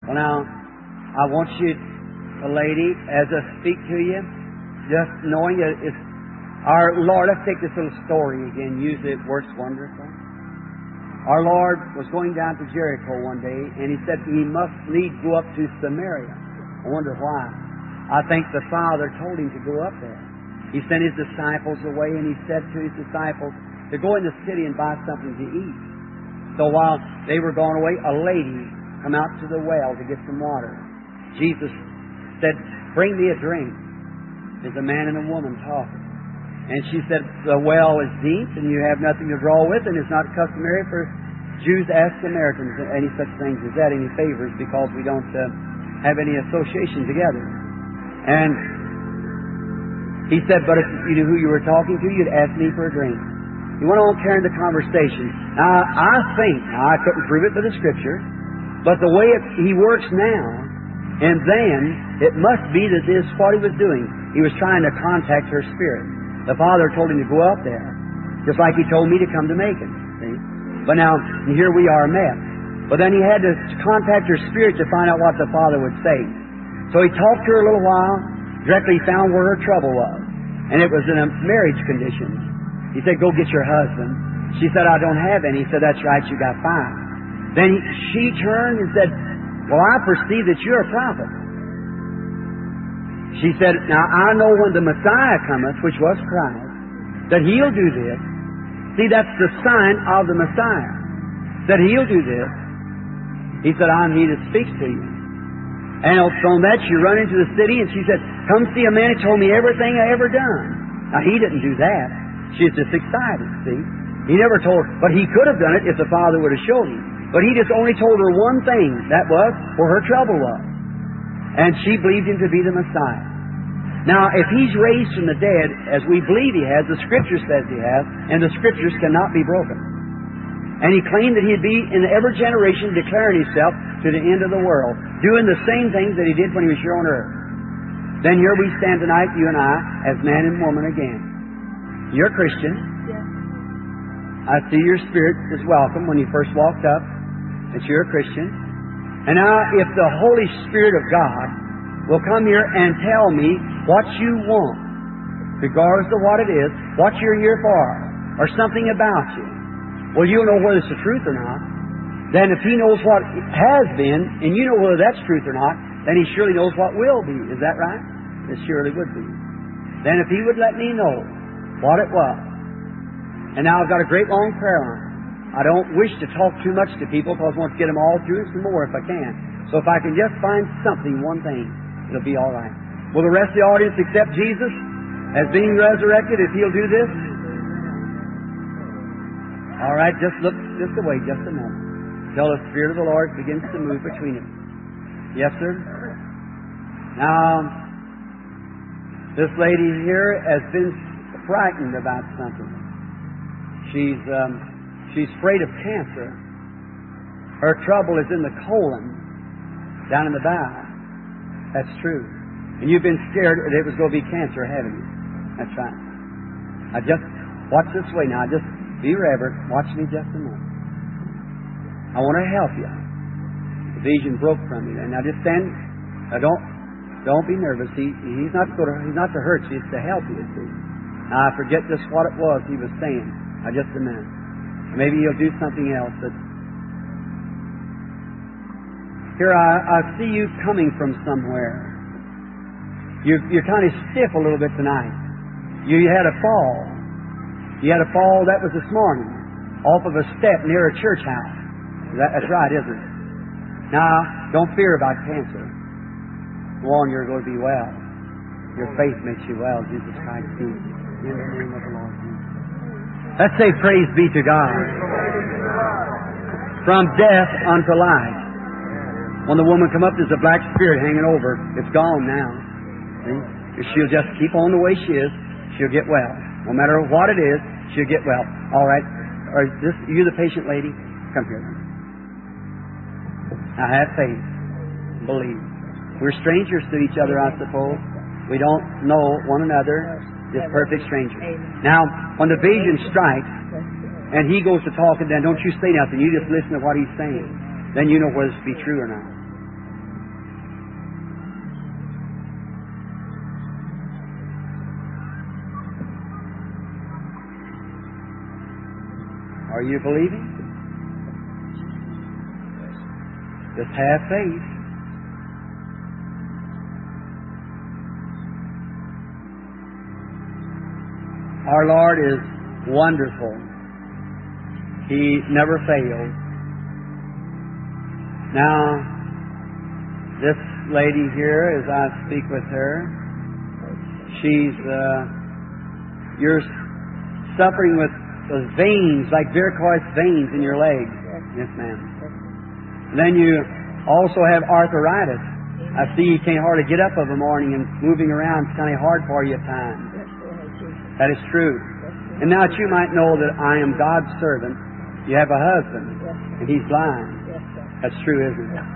Well, now, I want you, a lady, as I speak to you, just knowing that it's our Lord. Let's take this little story again. Use it. Works wonderful. Our Lord was going down to Jericho one day, and He said He must need go up to Samaria. I wonder why. I think the Father told Him to go up there. He sent His disciples away, and He said to His disciples to go in the city and buy something to eat. So while they were going away, a lady come out to the well to get some water. Jesus said, "Bring me a drink." There's a man and a woman talking. And she said, "The well is deep, and you have nothing to draw with, and it's not customary for Jews to ask Samaritans any such things as that, any favors, because we don't have any association together." And he said, "But if you knew who you were talking to, you'd ask me for a drink." He went on carrying the conversation. Now, I couldn't prove it by the Scripture, but the way He works now, and then, it must be that this is what He was doing. He was trying to contact her spirit. The Father told Him to go up there, just like He told me to come to Macon. See? But now, here we are met. But then He had to contact her spirit to find out what the Father would say. So He talked to her a little while, directly found where her trouble was. And it was in a marriage condition. He said, "Go get your husband." She said, "I don't have any." He said, "That's right, you got 5. Then she turned and said, "Well, I perceive that you're a prophet." She said, "Now I know when the Messiah cometh, which was Christ, that He'll do this." See, that's the sign of the Messiah, that He'll do this. He said, "I'm He that speaks to you." And on that, she run into the city, and she said, "Come see a man who told me everything I ever done." Now, he didn't do that. She's just excited, see? He never told her, but he could have done it if the Father would have showed him. But He just only told her one thing, that was where her trouble was. And she believed Him to be the Messiah. Now, if He's raised from the dead, as we believe He has, the Scripture says He has, and the Scriptures cannot be broken. And He claimed that He'd be in every generation declaring Himself to the end of the world, doing the same things that He did when He was here on earth. Then here we stand tonight, you and I, as man and woman again. You're a Christian. Yes. I see your spirit is welcome when you first walked up, that you're a Christian. And now, if the Holy Spirit of God will come here and tell me what you want, regardless of what it is, what you're here for, or something about you, well, you'll know whether it's the truth or not. Then if He knows what has been, and you know whether that's truth or not, then He surely knows what will be. Is that right? It surely would be. Then if He would let me know what it was. And now I've got a great long prayer line. I don't wish to talk too much to people because I want to get them all through and some more if I can. So if I can just find something, one thing, it'll be all right. Will the rest of the audience accept Jesus as being resurrected if He'll do this? All right, just look just away just a moment till the Spirit of the Lord begins to move between them. Yes, sir? Now, this lady here has been frightened about something. She's afraid of cancer. Her trouble is in the colon, down in the bowel. That's true. And you've been scared that it was going to be cancer, haven't you? That's right. Now just watch this way now. Just be reverent. Watch me just a moment. I want to help you. The vision broke from you. And now just stand. Now don't be nervous. He's not to hurt you. It's to help you. See. Now, I forget just what it was He was saying. Now, just a minute. Maybe He'll do something else. But here, I see you coming from somewhere. You're kind of stiff a little bit tonight. You had a fall. You had a fall that was this morning, off of a step near a church house. That's right, isn't it? Now, don't fear about cancer. Go on, you're going to be well. Your faith makes you well. Jesus Christ, Jesus. In the name of the Lord Jesus. Let's say praise be to God. From death unto life. When the woman come up, there's a black spirit hanging over. It's gone now. See? She'll just keep on the way she is. She'll get well. No matter what it is, she'll get well. All right. You're the patient lady. Come here. Now have faith. Believe. We're strangers to each other, I suppose. We don't know one another. Just perfect strangers. Now, when the vision strikes, and He goes to talk, and then don't you say nothing. You just listen to what He's saying. Then you know whether it's be true or not. Are you believing? Just have faith. Our Lord is wonderful. He never fails. Now, this lady here, as I speak with her, you're suffering with those veins, like varicose veins in your legs. Yes, ma'am. And then you also have arthritis. I see you can't hardly get up of a morning, and moving around is kind of hard for you at times. That is true. And now that you might know that I am God's servant, you have a husband, and he's blind. That's true, isn't it?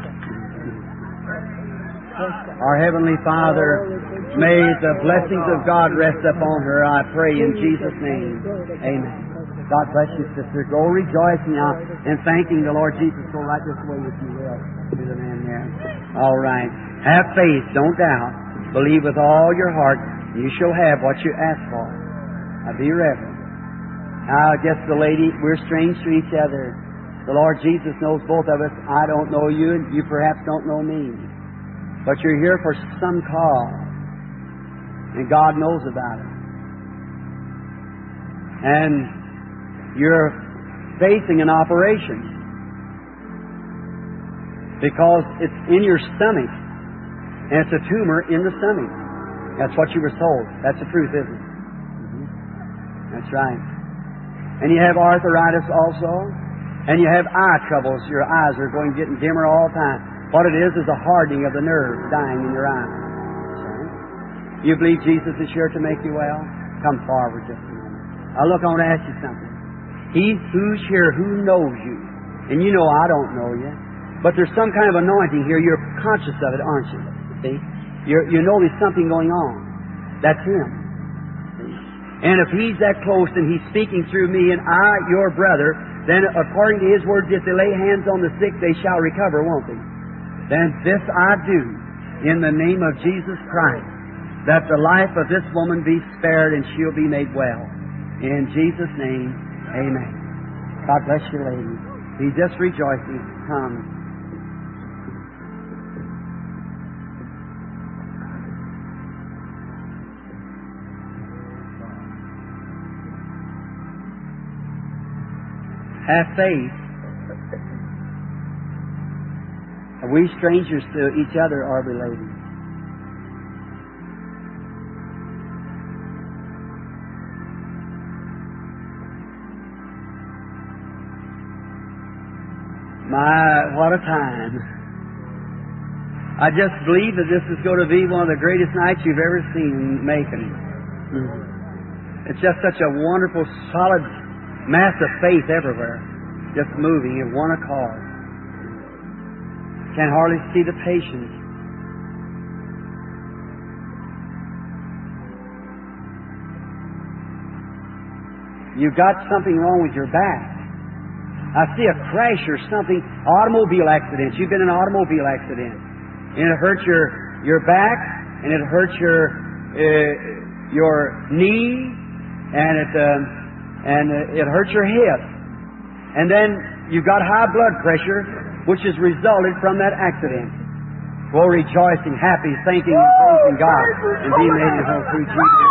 Our Heavenly Father, may the blessings of God rest upon her, I pray in Jesus' name. Amen. God bless you, sister. Go rejoicing now and thanking the Lord Jesus. Go right this way if you will. To the man there. All right. Have faith. Don't doubt. Believe with all your heart. You shall have what you ask for. Now be reverent. Now, I guess the lady, we're strange to each other. The Lord Jesus knows both of us. I don't know you, and you perhaps don't know me. But you're here for some cause. And God knows about it. And you're facing an operation because it's in your stomach, and it's a tumor in the stomach. That's what you were told. That's the truth, isn't it? That's right. And you have arthritis also, and you have eye troubles. Your eyes are getting dimmer all the time. What it is a hardening of the nerves dying in your eyes. You believe Jesus is here to make you well? Come forward just a minute. Now look, I want to ask you something. He who's here, who knows you? And you know I don't know you. But there's some kind of anointing here. You're conscious of it, aren't you? See? You know there's something going on. That's Him. See? And if He's that close and He's speaking through me and I, your brother, then according to His word, if they lay hands on the sick, they shall recover, won't they? Then this I do in the name of Jesus Christ, that the life of this woman be spared and she'll be made well. In Jesus' name, amen. God bless you, lady. Be just rejoicing. Come. Have faith. Are we strangers to each other, or are we, ladies? My, what a time. I just believe that this is going to be one of the greatest nights you've ever seen making. It's just such a wonderful, solid mass of faith everywhere, just moving in one accord. Can hardly see the patience. You've got something wrong with your back. I see a crash or something, automobile accident. You've been in an automobile accident, and it hurts your back, and it hurts your knee, and it hurts your hip, and then you've got high blood pressure, which has resulted from that accident. Go rejoicing, happy, thanking and praising God, and be made whole through Jesus.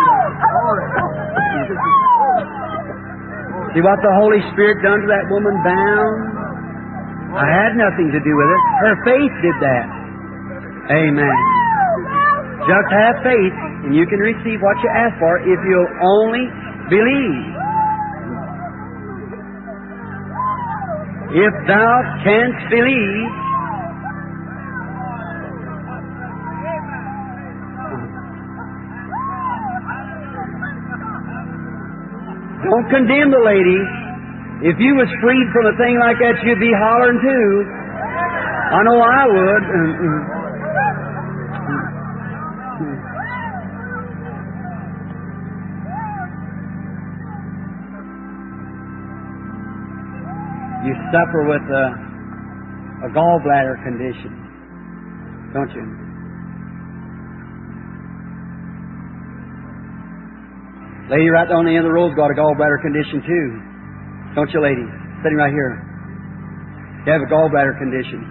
See what the Holy Spirit done to that woman bound? I had nothing to do with it. Her faith did that. Amen. Just have faith, and you can receive what you ask for if you'll only believe. If thou canst believe, don't condemn the lady. If you was freed from a thing like that, you'd be hollering too. I know I would. You suffer with a gallbladder condition, don't you? Lady right down the end of the road's got a gallbladder condition too. Don't you, lady? Sitting right here. You have a gallbladder condition.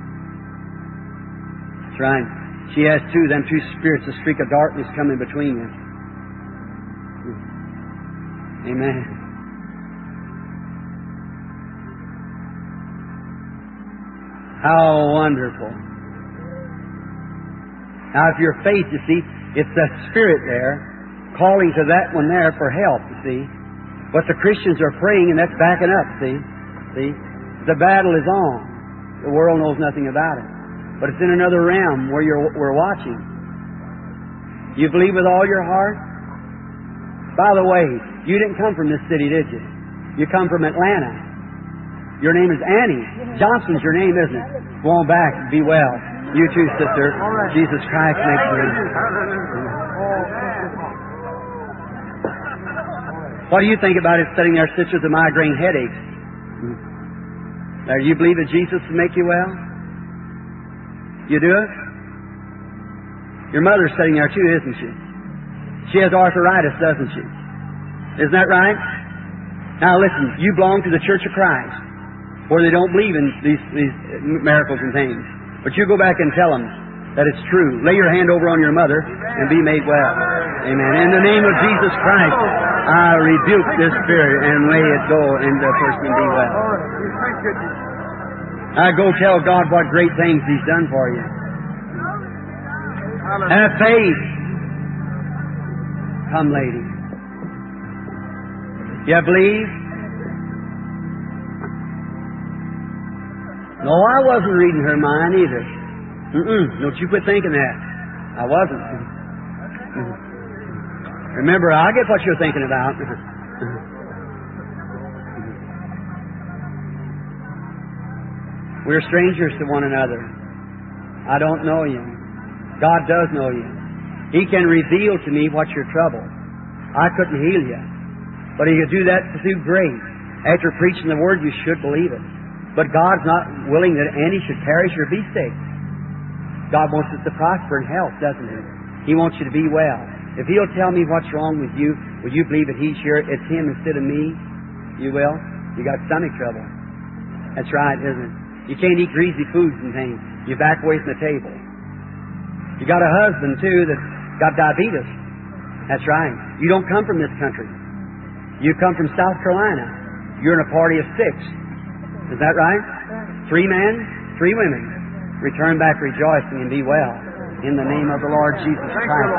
That's right. She has two. Them two spirits, a streak of darkness coming between you. Amen. How wonderful. Now, if your faith, you see, it's that spirit there calling to that one there for help, you see. But the Christians are praying, and that's backing up, see. The battle is on. The world knows nothing about it. But it's in another realm where we're watching. You believe with all your heart? By the way, you didn't come from this city, did you? You come from Atlanta. Your name is Annie. Johnson's your name, isn't it? Go on back. Be well. You too, sister. Jesus Christ makes you. What do you think about it sitting there, sisters, with migraine headaches? Now, do you believe that Jesus will make you well? You do it? Your mother's sitting there too, isn't she? She has arthritis, doesn't she? Isn't that right? Now listen, you belong to the Church of Christ, where they don't believe in these miracles and things. But you go back and tell them that it's true. Lay your hand over on your mother and be made well. Amen. In the name of Jesus Christ, I rebuke this spirit and lay it go, and the person be well. I go tell God what great things He's done for you. Have faith. Come, lady. You believe? No, I wasn't reading her mind either. Don't you quit thinking that. I wasn't. Remember, I get what you're thinking about. We're strangers to one another. I don't know you. God does know you. He can reveal to me what's your trouble. I couldn't heal you. But He could do that through grace. After preaching the Word, you should believe it. But God's not willing that any should perish or be sick. God wants us to prosper in health, doesn't He? He wants you to be well. If He'll tell me what's wrong with you, will you believe that He's here? It's Him instead of me? You will? You got stomach trouble. That's right, isn't it? You can't eat greasy foods and things. You back away from the table. You got a husband, too, that's got diabetes. That's right. You don't come from this country. You come from South Carolina. You're in a party of 6. Is that right? 3 men, 3 women. Return back rejoicing and be well. In the name of the Lord Jesus Christ.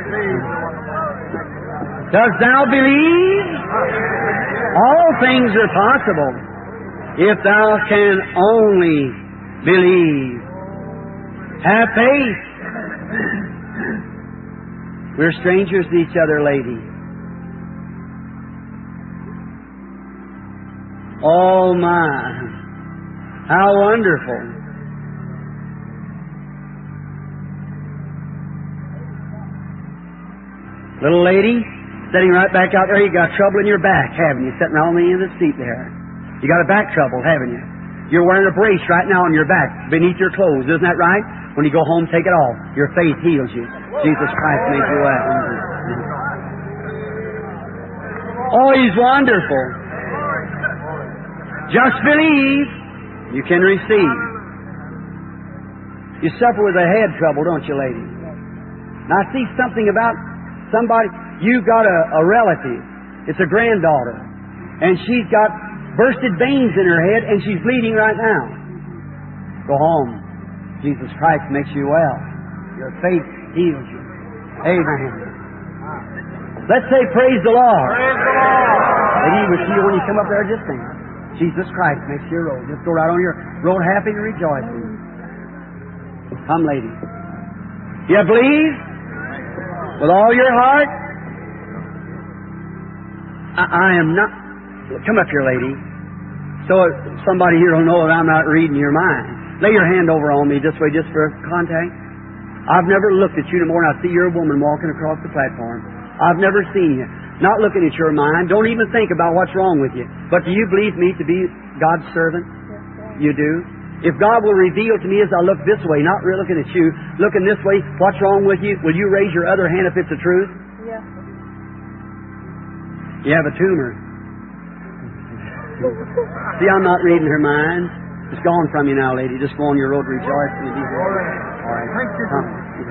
Dost thou believe? All things are possible if thou can only believe. Have faith. We're strangers to each other, lady. Oh my, how wonderful. Little lady, sitting right back out there, you got trouble in your back, haven't you? Sitting around the end of the seat there. You got a back trouble, haven't you? You're wearing a brace right now on your back, beneath your clothes, isn't that right? When you go home, take it off. Your faith heals you. Jesus Christ made you well. Oh, He's wonderful. Just believe, you can receive. You suffer with a head trouble, don't you, lady? Now, I see something about somebody. You've got a relative. It's a granddaughter. And she's got bursted veins in her head, and she's bleeding right now. Go home. Jesus Christ makes you well. Your faith heals you. Amen. Let's say praise the Lord. Praise the Lord. And He will see you when you come up there, just sing. Jesus Christ makes your road. Just go right on your road happy and rejoicing. Come, lady. You believe? With all your heart? I am not... Come up here, lady. So somebody here will know that I'm not reading your mind. Lay your hand over on me this way, just for contact. I've never looked at you no more than I see you're a woman walking across the platform. I've never seen you. Not looking at your mind. Don't even think about what's wrong with you. But do you believe me to be God's servant? You do? If God will reveal to me as I look this way, not really looking at you, looking this way, what's wrong with you, will you raise your other hand if it's the truth? Yes. You have a tumor. See, I'm not reading her mind. It's gone from you now, lady. Just go on your road rejoicing. All right. Come.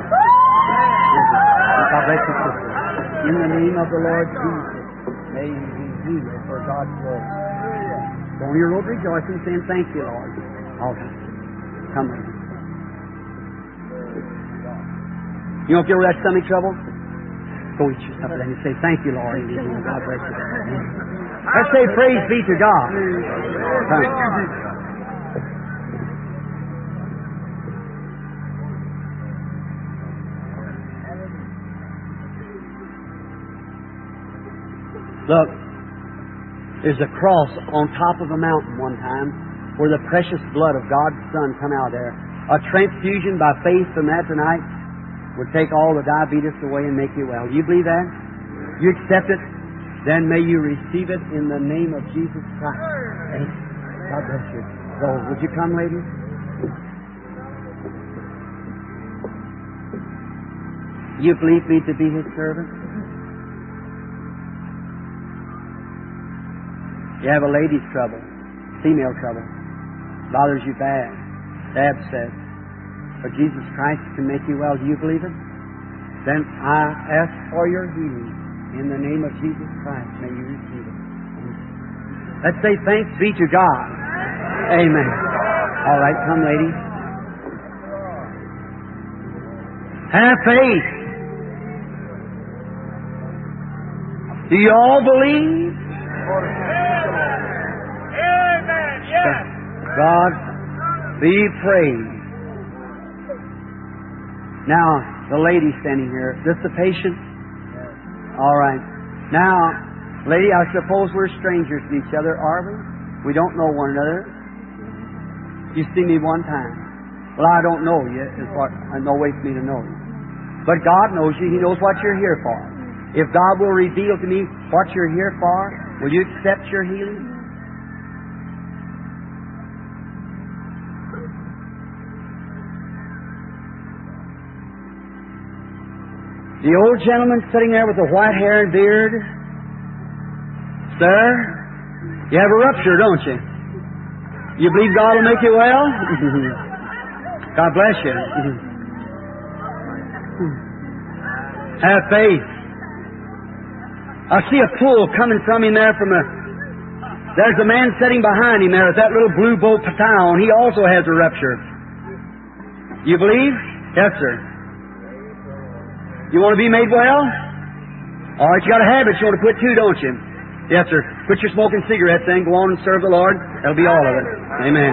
God bless you, sister. In the name of the Lord Jesus, may you be healed for God's glory. Go on your road rejoicing, saying, thank you, Lord. All right. Come, lady. You don't feel that stomach trouble? Go eat your supper and say, thank you, Lord. God bless you. Let's say, praise be to God. Come. Look, there's a cross on top of a mountain one time where the precious blood of God's Son come out there. A transfusion by faith from that tonight would take all the diabetes away and make you well. You believe that? You accept it? Then may you receive it in the name of Jesus Christ. Hey, God bless you. So, would you come, ladies? You believe me to be His servant? You have a lady's trouble, female trouble, bothers you bad, abscess, but Jesus Christ can make you well. Do you believe it? Then I ask for your healing in the name of Jesus Christ. May you receive it. Let's say thanks be to God. Amen. All right, come, ladies. Have faith. Do you all believe? God be praised. Now, the lady standing here, is this the patient? All right. Now, lady, I suppose we're strangers to each other, are we? We don't know one another. You see me one time. Well, I don't know you. There's no way for me to know you. But God knows you. He knows what you're here for. If God will reveal to me what you're here for, will you accept your healing? The old gentleman sitting there with the white hair and beard. Sir, you have a rupture, don't you? You believe God will make you well? God bless you. Have faith. I see a pull coming from him there there's a man sitting behind him there with that little blue bow tie on. He also has a rupture. You believe? Yes, sir. You want to be made well? All right, you got a habit you want to quit too, don't you? Yes, sir. Quit your smoking cigarettes then. Go on and serve the Lord. That'll be all of it. Amen.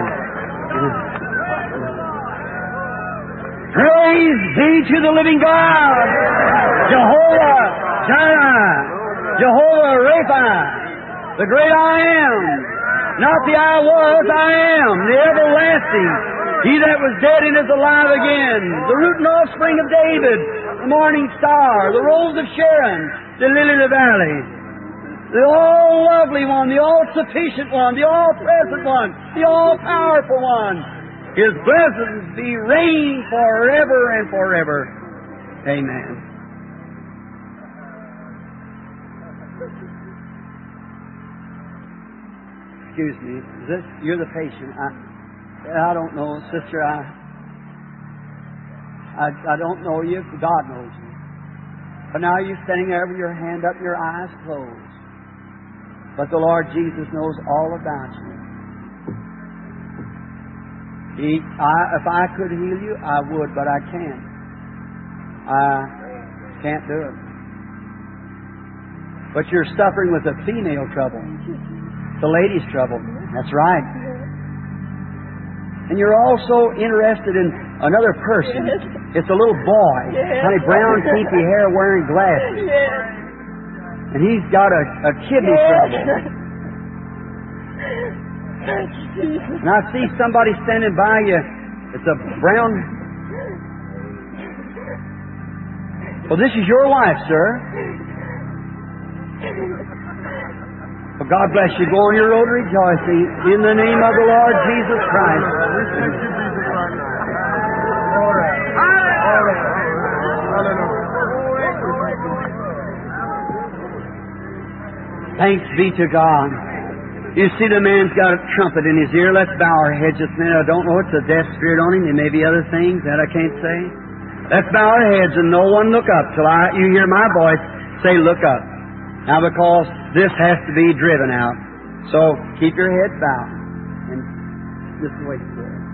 Praise be to the living God. Jehovah Jireh. Jehovah Rapha. The great I am. Not the I was, I am. The everlasting. He that was dead and is alive again. The root and offspring of David. The morning star, the rose of Sharon, the lily of the valley, the all-lovely one, the all-sufficient one, the all-present one, the all-powerful one. His blessings be reigned forever and forever. Amen. Excuse me, you're the patient. I don't know, sister, I don't know you, God knows you. But now you're standing there with your hand up, your eyes closed. But the Lord Jesus knows all about you. If I could heal you, I would, but I can't. I can't do it. But you're suffering with a female trouble. The lady's trouble. That's right. And you're also interested in another person. It's a little boy. Kind of brown, kinky hair, wearing glasses. And he's got a kidney trouble. And I see somebody standing by you. It's a brown... Well, this is your wife, sir. Well, God bless you. Go on your road rejoicing in the name of the Lord Jesus Christ. Thanks be to God. You see the man's got a trumpet in his ear. Let's bow our heads just a minute. I don't know. It's a deaf spirit on him. There may be other things that I can't say. Let's bow our heads and no one look up till you hear my voice say, look up. Now, because this has to be driven out. So keep your head bowed and just wait for it.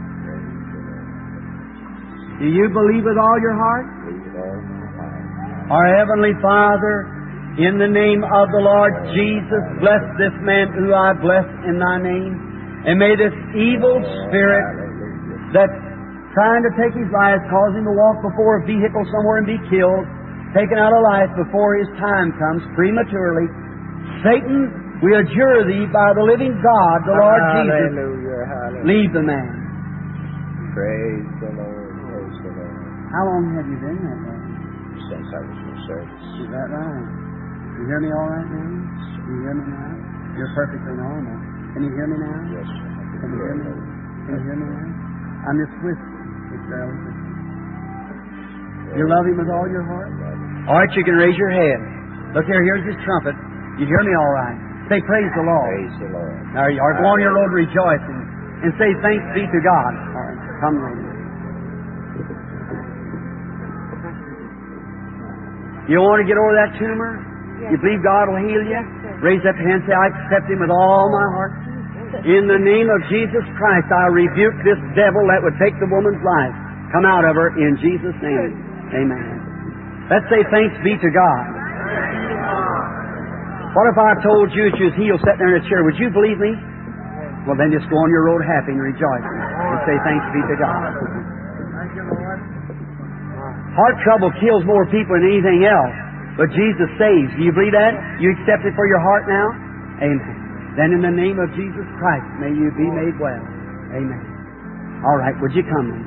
Do you believe with all your heart? Our Heavenly Father, in the name of the Lord Jesus, bless this man who I bless in Thy name. And may this evil spirit that's trying to take his life, cause him to walk before a vehicle somewhere and be killed, taken out of life before his time comes prematurely. Satan, we adjure Thee by the living God, the Lord Jesus, leave the man. Praise the Lord, praise the Lord. How long have you been that way? Since I was in service. Is that right? You hear me all right now? You hear me now? You're perfectly normal. Can you hear me now? Yes, sir. Can you hear me? Can you hear me now? I'm just whispering. It's barely. You love Him with all your heart? All right, you can raise your head. Look here, here's His trumpet. You hear me all right? Say, praise the Lord. Praise the Lord. Now, you are go on your road rejoicing and say, thanks be to God. All right, come on. You want to get over that tumor? Yes. You believe God will heal you? Yes, sir. Raise up your hand and say, I accept Him with all my heart. In the name of Jesus Christ, I rebuke this devil that would take the woman's life. Come out of her in Jesus' name. Amen. Let's say thanks be to God. What if I told you she was healed sitting there in a chair? Would you believe me? Well, then just go on your road happy and rejoicing and say thanks be to God. Heart trouble kills more people than anything else, but Jesus saves. Do you believe that? You accept it for your heart now? Amen. Then in the name of Jesus Christ, may you be made well. Amen. All right, would you come then?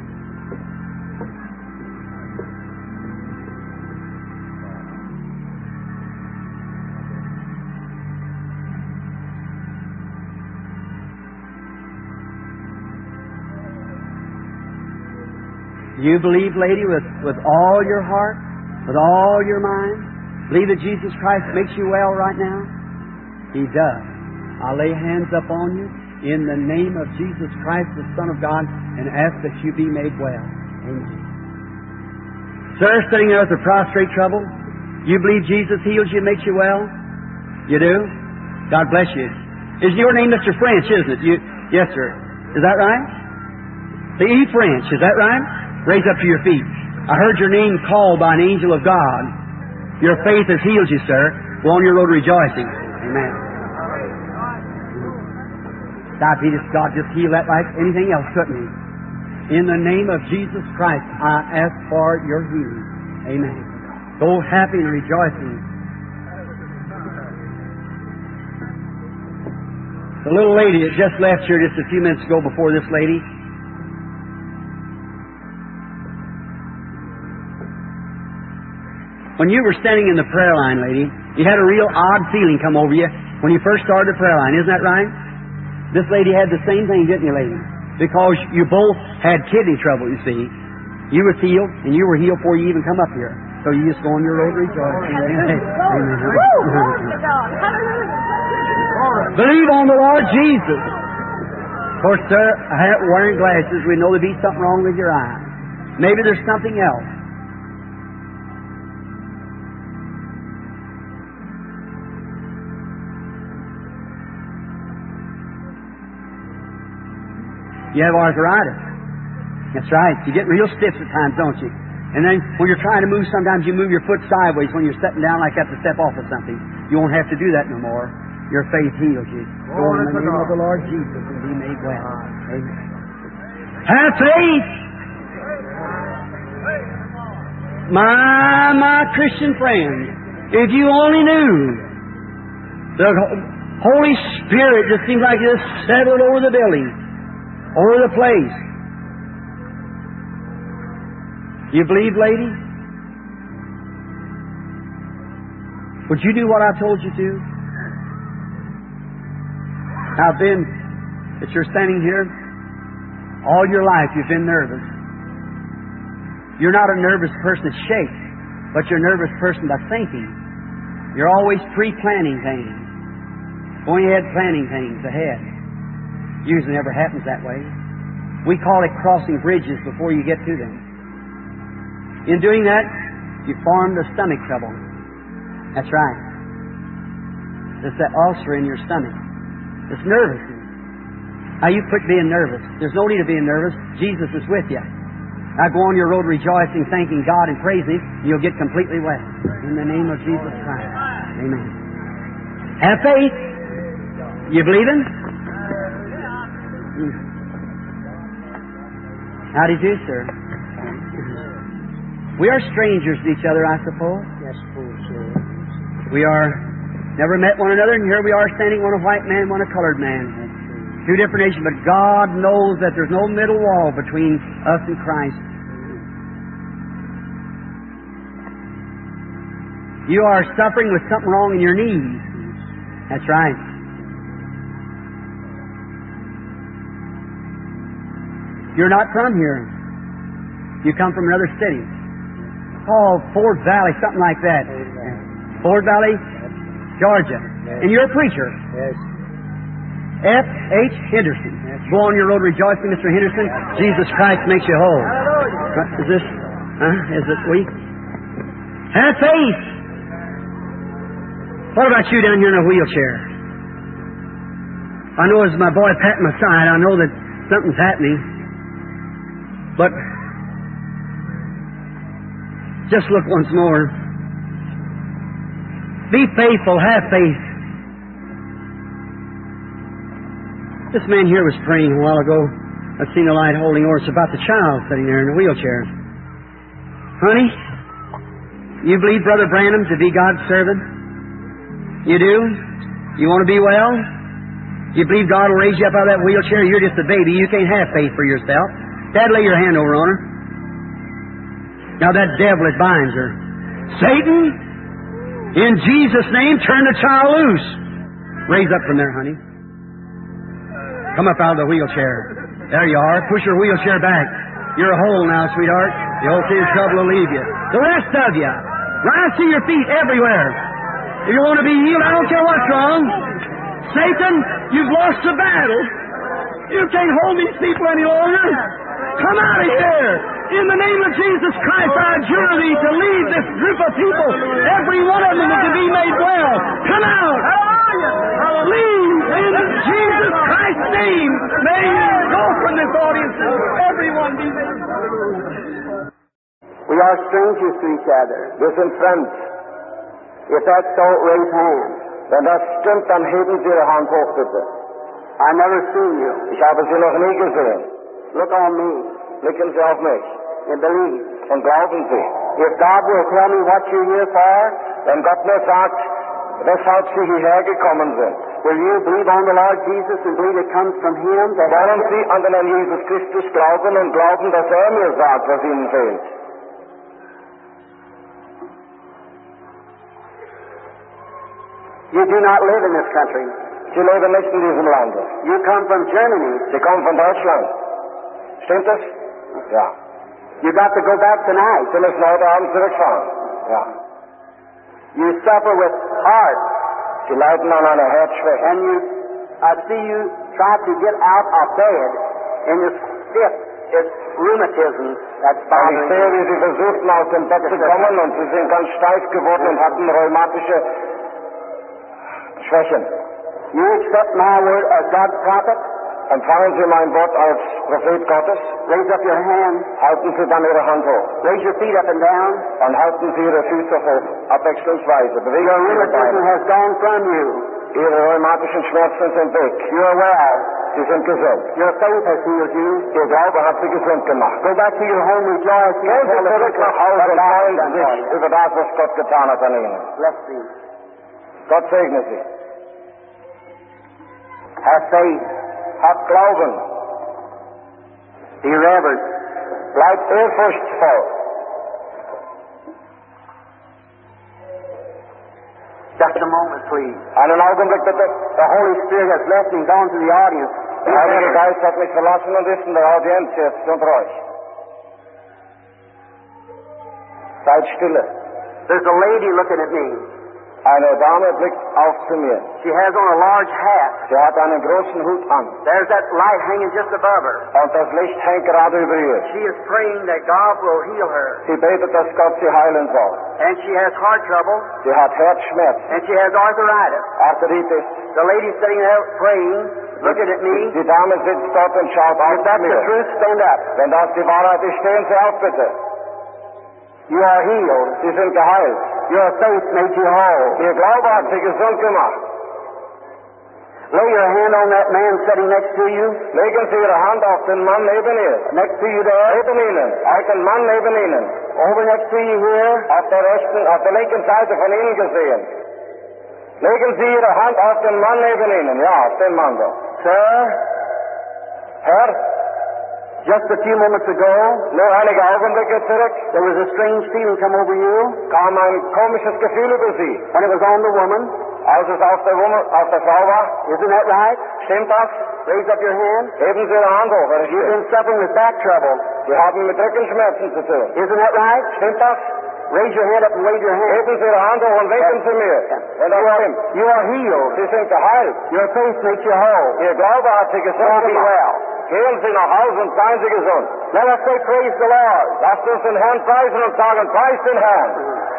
You believe, lady, with all your heart, with all your mind? Believe that Jesus Christ makes you well right now? He does. I'll lay hands up on you in the name of Jesus Christ, the Son of God, and ask that you be made well. Amen. Sir, sitting there with a prostrate trouble, you believe Jesus heals you and makes you well? You do? God bless you. Is your name Mr. French, isn't it? Yes, sir. Is that right? The E. French, is that right? Raise up to your feet. I heard your name called by an angel of God. Your faith has healed you, sir. Go on your road rejoicing. Amen. Diabetes, God just heal that like anything else, couldn't He? In the name of Jesus Christ, I ask for your healing. Amen. Go happy and rejoicing. The little lady that just left here just a few minutes ago before this lady, when you were standing in the prayer line, lady, you had a real odd feeling come over you when you first started the prayer line. Isn't that right? This lady had the same thing, didn't you, lady? Because you both had kidney trouble, you see. You were healed, and you were healed before you even come up here. So you just go on your road rejoicing. Believe on the Lord Jesus. Of course, sir, wearing glasses, we know there'd be something wrong with your eye. Maybe there's something else. You have arthritis. That's right. You get real stiff at times, don't you? And then when you're trying to move, sometimes you move your foot sideways when you're sitting down like that to step off of something. You won't have to do that no more. Your faith heals you. Go in the name of the Lord Jesus and be made well. Amen. Have faith! My Christian friend, if you only knew, the Holy Spirit just seems like it just settled over the building, over the place. You believe, lady? Would you do what I told you to? Now then, that you're standing here, all your life you've been nervous. You're not a nervous person that shakes, but you're a nervous person by thinking. You're always pre-planning things. Going ahead planning things ahead. Usually never happens that way. We call it crossing bridges before you get to them. In doing that, you formed a stomach trouble. That's right. It's that ulcer in your stomach. It's nervousness. Now you quit being nervous. There's no need of being nervous. Jesus is with you. Now go on your road rejoicing, thanking God and praising Him, and you'll get completely well. In the name of Jesus Christ. Amen. Have faith. You believing? How do you do, sir? We are strangers to each other, I suppose. Yes, sir. We are never met one another, and here we are standing, one a white man, one a colored man. Two different nations, but God knows that there's no middle wall between us and Christ. You are suffering with something wrong in your knees. That's right. You're not from here. You come from another city. Oh, Ford Valley, something like that. Ford Valley, Georgia. Yes. And you're a preacher. Yes. F.H. Henderson. Yes. Go on your road rejoicing, Mr. Henderson. Jesus Christ makes you whole. Is this, is it weak? Have faith. What about you down here in a wheelchair? I know as my boy patting my side, I know that something's happening. But just look once more. Be faithful, have faith. This man here was praying a while ago. I've seen the light holding over. It's about the child sitting there in the wheelchair. Honey, you believe Brother Branham to be God's servant? You do? You want to be well? You believe God will raise you up out of that wheelchair? You're just a baby. You can't have faith for yourself. Dad, lay your hand over on her. Now that devil that binds her. Satan, in Jesus' name, turn the child loose. Raise up from there, honey. Come up out of the wheelchair. There you are. Push your wheelchair back. You're whole now, sweetheart. The old kid's trouble will leave you. The rest of you, rise to your feet everywhere. If you want to be healed, I don't care what's wrong. Satan, you've lost the battle. You can't hold these people any longer. Come out of here! In the name of Jesus Christ, I adjure thee to lead this group of people. Every one of them to be made well. Come out! Leave in Jesus Christ's name. May you go from this audience. Everyone be made well. We are strangers to each other. Wir sind fremd. If that's so, raise hands. Wenn das stimmt, dann heben Sie Ihre Hand hoch, bitte. I've never seen you. Ich habe Sie noch nie gesehen. Look on me Blicken Sie auf mich and believe. und glauben Sie. If God will tell me what you're here for, Wenn Gott mir sagt, weshalb Sie hierher gekommen sind, will you believe on the Lord Jesus and believe it comes from Him? wollen Sie an den Herrn Jesus Christus glauben und glauben, dass mir sagt, was Ihnen fehlt. You do not live in this country. Sie leben nicht in diesem Lande. You come from Germany. Sie kommen von Deutschland. Stimmt das? Ja. You got to go back tonight. Sie müssen heute Abend zurückfahren. Ja. You suffer with heart. Sie leiden an einer Herzschwäche. And I see you try to get out of bed in this stiff, it's rheumatism that's Ich bothering sehe, you. wie Sie versuchten, aus dem Bett zu kommen und Sie sind ganz steif geworden und hatten rheumatische Schwächen. You accept my word as God's prophet. Empfangen Sie mein Wort als Prophet Gottes. Raise up your hand. Halten Sie dann Ihre Hand hoch. Raise your feet up and down. Dann halten Sie Ihre Füße hoch, abwechslungsweise. Bewegen Your Sie Ihre rheumatism Beine. has gone from you. Ihre rheumatischen Schmerzen sind weg. You're well. Sie sind gesund. Your faith has healed you. Ihr Glaube hat Sie gesund gemacht. Go back to your home rejoicing. Gehen Sie zurück nach Hause und freuen Bless Sie sich über das, was Gott getan hat an Ihnen. you. Gott segne Sie. Have faith. Habt Glauben. Be reverent. Bleibt ehrfurchtsvoll. Just a moment, please. Einen Augenblick bitte. The Holy Spirit has left and gone to the audience. Der Heilige Geist hat mich verlassen und ist in der Audienz jetzt unter euch. Seid stille. There's a lady looking at me. Eine Dame blickt auf zu mir. She has on a large hat. Sie hat einen großen Hut an. There's that light hanging just above her. Und das Licht hängt gerade über ihr. She is praying that God will heal her. Sie betet, dass Gott sie heilen soll. And she has heart trouble. Sie hat Herzschmerz, And she has arthritis. Arthritis. The lady sitting there praying, looking at me. Die Dame sitzt dort und schaut auf If that's zu the mir. truth, stand up. Wenn das die Wahrheit ist, stehen Sie auf, bitte. You are healed. Sie sind geheilt. Your faith made you whole. Ihr Glaube hat Sie gesund gemacht. Lay your hand on that man sitting next to you. Legen Sie Ihre Hand auf den Mann neben ihr. Next to you there. Neben Ihnen. Auf den Mann neben Ihnen. Over next to you here. Auf der linken Seite von Ihnen gesehen. Legen Sie Ihre Hand auf den Mann neben Ihnen. Ja, auf den Mann da. Sir, Herr, just a few moments ago, nur einige Augenblicke zurück there was a strange feeling come over you kam ein komisches Gefühl über Sie, when it was on the woman. als es auf der Frau war. Isn't that right? Stimmt das? Raise up your hand. Heben Sie Ihre Hand hoch. wenn es You've stimmt. been suffering with back trouble. Sie haben mit Rückenschmerzen zu tun. Isn't that right? Stimmt das? Raise your hand up and wave your hand. Heben Sie Ihre Hand hoch und winken Sie mir. Wenn das stimmt. You are healed. Sie sind geheilt. Your faith makes you whole. Ihr Glaube hat Sie gesund Go be gemacht. well. Gehen Sie nach Hause und seien Sie gesund. Let us say praise the Lord. Lasst uns den Herrn preisen und sagen, preis den Herrn.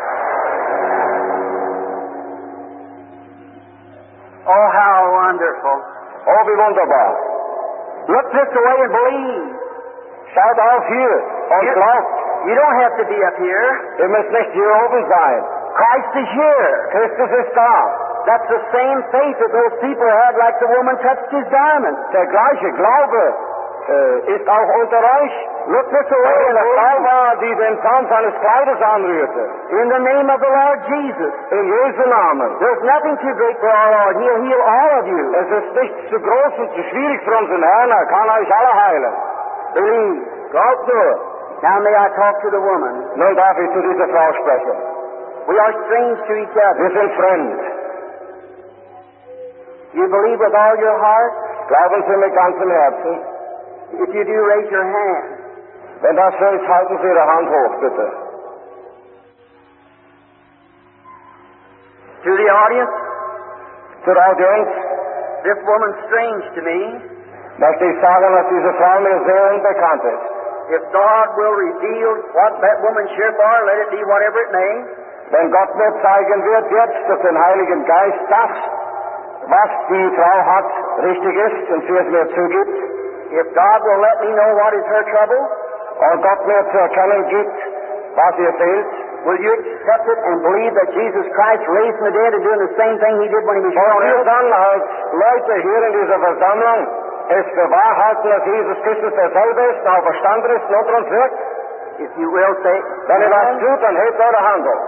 Oh, how wonderful. Oh, wie wunderbar. Look this way and believe. Schaut auf hier und glaubt. You don't have to be up here. Ihr müsst nicht hier oben sein. Christ is here. Christus ist da. That's the same faith that those people had like the woman touched his garment. Der gleiche Glaube ist auch unter euch. Look this Weil way eine and Frau believe. war, die den Saum seines Kleides anrührte. In the name of the Lord Jesus. In Jesu Namen. There's nothing too great for our Lord. He'll heal all of you. Es ist nichts zu groß und zu schwierig für unseren Herrn. Er kann euch alle heilen. Believe. Glaubt nur. Now may I talk to the woman. Nun darf ich zu dieser Frau sprechen. We are strange to each other. Wir sind fremd. You believe with all your heart? Glauben Sie mit ganzem Herzen. If you do, raise your hand. Wenn das so ist, halten Sie Ihre Hand hoch, bitte. To the audience, Zur Audienz this woman's strange to me. möchte ich sagen, dass diese Frau mir sehr unbekannt ist. If God will reveal what that woman's here for, let it be whatever it may. Wenn Gott mir zeigen wird, jetzt durch den Heiligen Geist, das, was die Frau hat, richtig ist und sie es mir zugibt, If God will let me know what is her trouble, und Gott mir zu erkennen gibt, was ihr fehlt, will you accept it and believe that Jesus Christ raised from the dead and doing the same thing He did when He was here on wollt ihr earth? dann als Leute hier in dieser Versammlung es für wahr halten, dass Jesus Christus derselbe ist, der auferstanden ist und unter uns wirkt? If you will say, Wenn ihr das Amen. tut, dann hebt eure Hand hoch.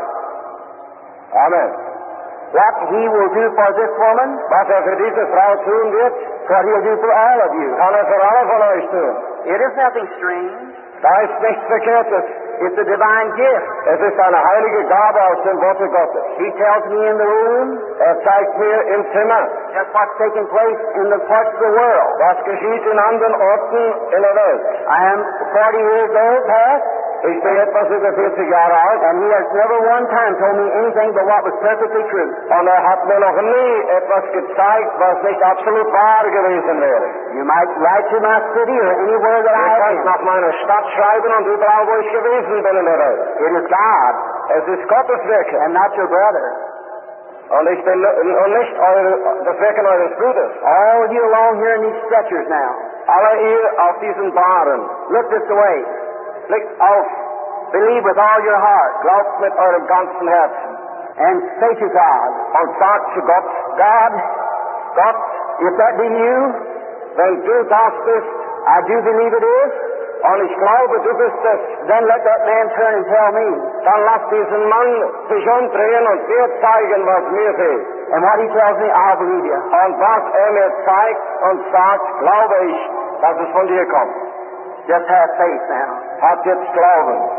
Amen. What He will do for this woman, Was für diese Frau tun wird, what He'll do for all of you. kann für alle von euch tun. It is nothing strange. Da ist nichts Verkehrtes. It's a divine gift. Es ist eine heilige Gabe aus dem Worte Gottes. He tells me in the room Zeigt mir im Zimmer, just what's taking place in the parts of the world. was geschieht in anderen Orten in der Welt. I am 40 years old, past, Ich bin etwas über 40 Jahre alt and He has never one time told me anything but what was perfectly true. und hat mir noch nie etwas gezeigt, was nicht absolut wahr gewesen wäre. You might write to my city or anywhere that I Ihr have könnt been. nach meiner Stadt schreiben und überall, wo ich gewesen bin in der Welt. It is God Es ist Gottes Wirken and not your brother. und ich bin und nicht das Wirken eures Bruders. All of you along here in these stretchers now, Alle ihr auf diesen Bahren, look this way. blickt auf, Believe with all your heart glaubt mit eurem ganzen Herzen and say to God, und sagt zu Gott, God, if that be you, wenn du das bist, I do believe it is, und ich glaube, du bist es, then let that man turn and tell me. dann lass diesen Mann sich umdrehen und mir zeigen, was mir fehlt. And what he tells me, I'll believe you. Und was mir zeigt und sagt, glaube ich, dass es von dir kommt. Just have faith now. Habt jetzt Glauben.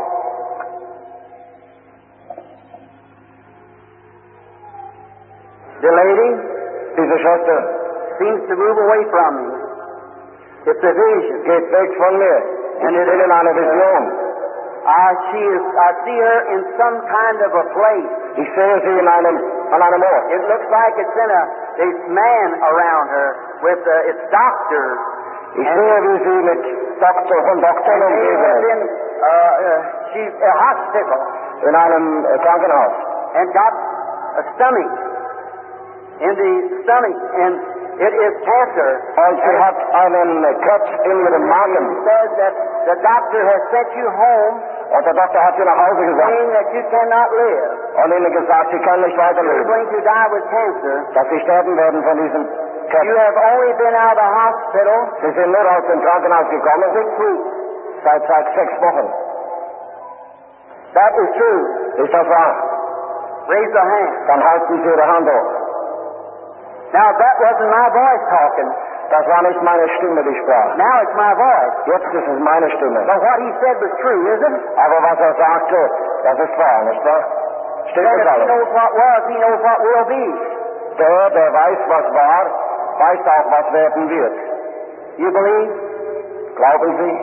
The lady Diese Schwester seems to move away from me. It's a vision. geht weg von mir. Ich bin in einer Vision. I see her in some kind of a place. Ich sehe sie in einem an einem Ort. It looks like it's in this man around her with its doctors. Ich sehe, wie sie mit von Doktoren And they have umgeben been, she's a hospital in einem Krankenhaus. and got a stomach in the stomach, and it is cancer. Und sie hat einen Krebs in ihrem He Magen. says that the doctor has sent you home, Und der Doktor hat sie nach Hause gesagt saying that you cannot live. und ihnen gesagt, sie können nicht You're weiterleben. going to die with cancer. Dass sie sterben werden von diesem You Krebs. have only been out of the hospital Sie sind nur aus dem Krankenhaus gekommen, 6 weeks. seit 6 Wochen. That is true. Ist das wahr? Raise your hand. Dann halten Sie Ihre Hand hoch. Now that wasn't my voice talking. Das war nicht meine Stimme, die sprach. Now it's my voice. Jetzt ist es meine Stimme. But what he said was true, isn't it? Aber was er sagte, das ist wahr, nicht wahr? Stimmt That das if he alles? knows what was, he knows what will be. Der weiß, was war, weiß auch, was werden wird. You believe? Glauben Sie?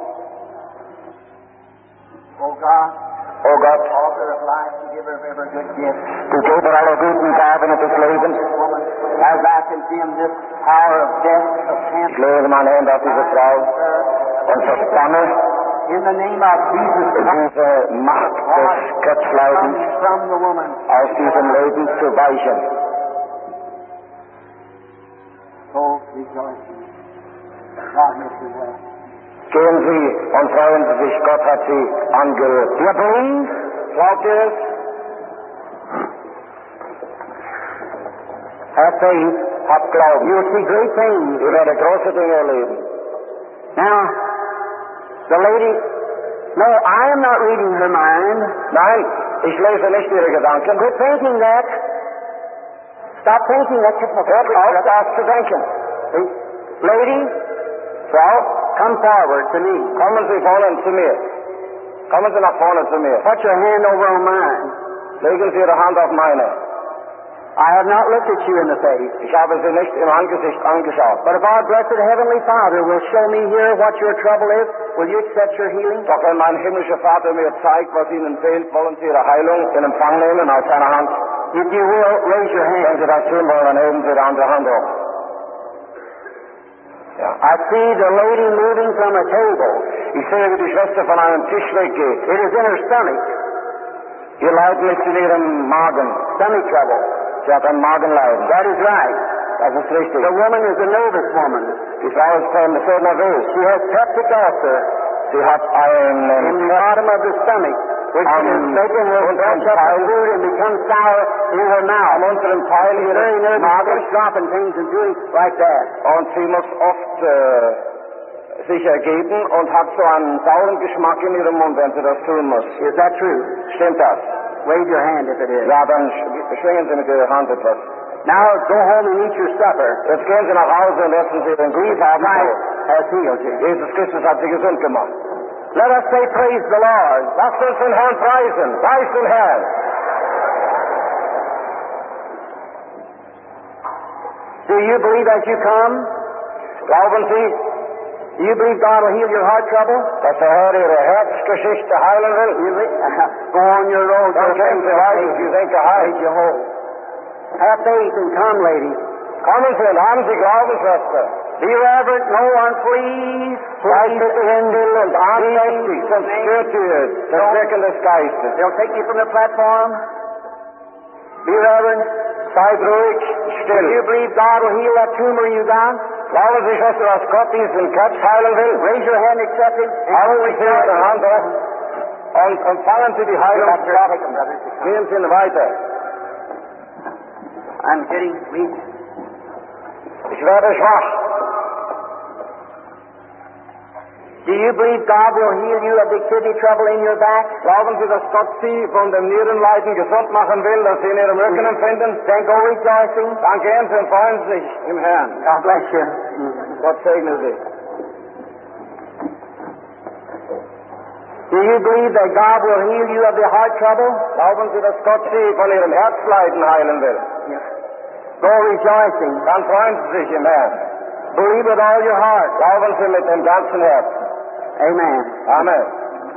Oh God, Oh Gott, author of life, and giver of every good gift. du Geber aller guten Gaben und des Lebens. Woman, as I condemn this power of death, of Ich cancer, lege meine Hände auf diese Frau und verbanne in the name of Jesus Christ, diese Macht des Krebsleidens from the woman. aus diesem Leben zu weichen. So rejoicing. God makes you well. Gehen Sie und freuen Sie sich, Gott hat Sie angerührt. Ihr believe? Glaubt ihr es? Have faith. Habt Glauben. You will see great things. Ihr werdet große Dinge erleben. Now, the lady, no, I am not reading her mind. Nein, ich lese nicht Ihre Gedanken. Quit thinking that. Stop thinking that. Hört auf, das zu denken. Lady, Frau, come forward to me. kommen Sie vorne zu mir. Kommen Sie nach vorne zu mir. Put your hand over on mine. Legen Sie Ihre Hand auf meine. I have not looked at you in the face. Ich habe Sie nicht im Angesicht angeschaut. But if our blessed Heavenly Father will show me here what your trouble is, will you accept your healing? Doch wenn mein himmlischer Vater mir zeigt, was Ihnen fehlt, wollen Sie Ihre Heilung in Empfang nehmen aus seiner Hand. If you will, raise your Wenn hand. Sie das tun wollen, dann heben Sie Ihre andere Hand hoch. Ja. I see the lady moving from a table. Ich sehe, wie die Schwester von einem Tisch weggeht. It is in her stomach. Ihr Leiden ist in ihrem Magen. Stomach trouble. Sie hat ein Magenleiden. That is right. Das ist richtig. The woman is a nervous woman. Die Frau ist sehr nervös. She has peptic ulcer Sie hat in einen the bottom of the stomach, which is making her brush up the food and become sour in her mouth. unteren Teil She's very ihres nervous, Magens dropping things and doing like that. und sie muss oft sich ergeben und hat so einen sauren Geschmack in ihrem Mund, wenn sie das tun muss. Is that true? Stimmt das? Wave your hand if it is. Ja, dann schwingen Sie mit Ihrer Hand etwas. Now go home and eat your supper. Jetzt gehen Sie nach Hause und lassen Sie den Brief haben. Christ has healed you. Jesus Christus hat Sie gesund gemacht. Let us say praise the Lord. Lasst uns den Herrn preisen. Preis den Herrn. Do you believe as you come? Glauben Sie, Do you believe God will heal your heart trouble? dass der Herr Ihre Herzgeschichte heilen will? Go on your road. Dann gehen Sie weiter. Sie sind geheilt. you whole. Have faith and come, lady. Kommen Sie und haben Sie Glauben, Schwester. Be reverent, no one please. Seid bitte still und andächtig, sonst stört ihr das Wirken des Geistes. They'll take you from the platform. Be reverent. Seid ruhig, Do you still. believe God will heal that tumor you got? Glauben Sie, Schwester, dass Gott diesen Krebs heilen will? Raise your hand, accept Him. Halten Sie Ihre Hand hoch und empfangen Sie die Heilungskraft. Gehen Sie weiter. I'm getting weak. Ich werde schwach. Do you believe God will heal you of the kidney trouble in your back? Glauben Sie, dass Gott Sie von dem Nierenleiden gesund machen will, das Sie in Ihrem Rücken empfinden? Then go rejoicing. Dann gehen Sie und freuen Sie sich im Herrn. God bless you. Gott segne Sie. Do you believe that God will heal you of the heart trouble? Glauben Sie, dass Gott Sie von Ihrem Herzleiden heilen will? Go rejoicing. Dann freuen Sie sich im Herrn. Believe with all your heart. Glauben Sie mit dem ganzen Herzen. Amen. Amen.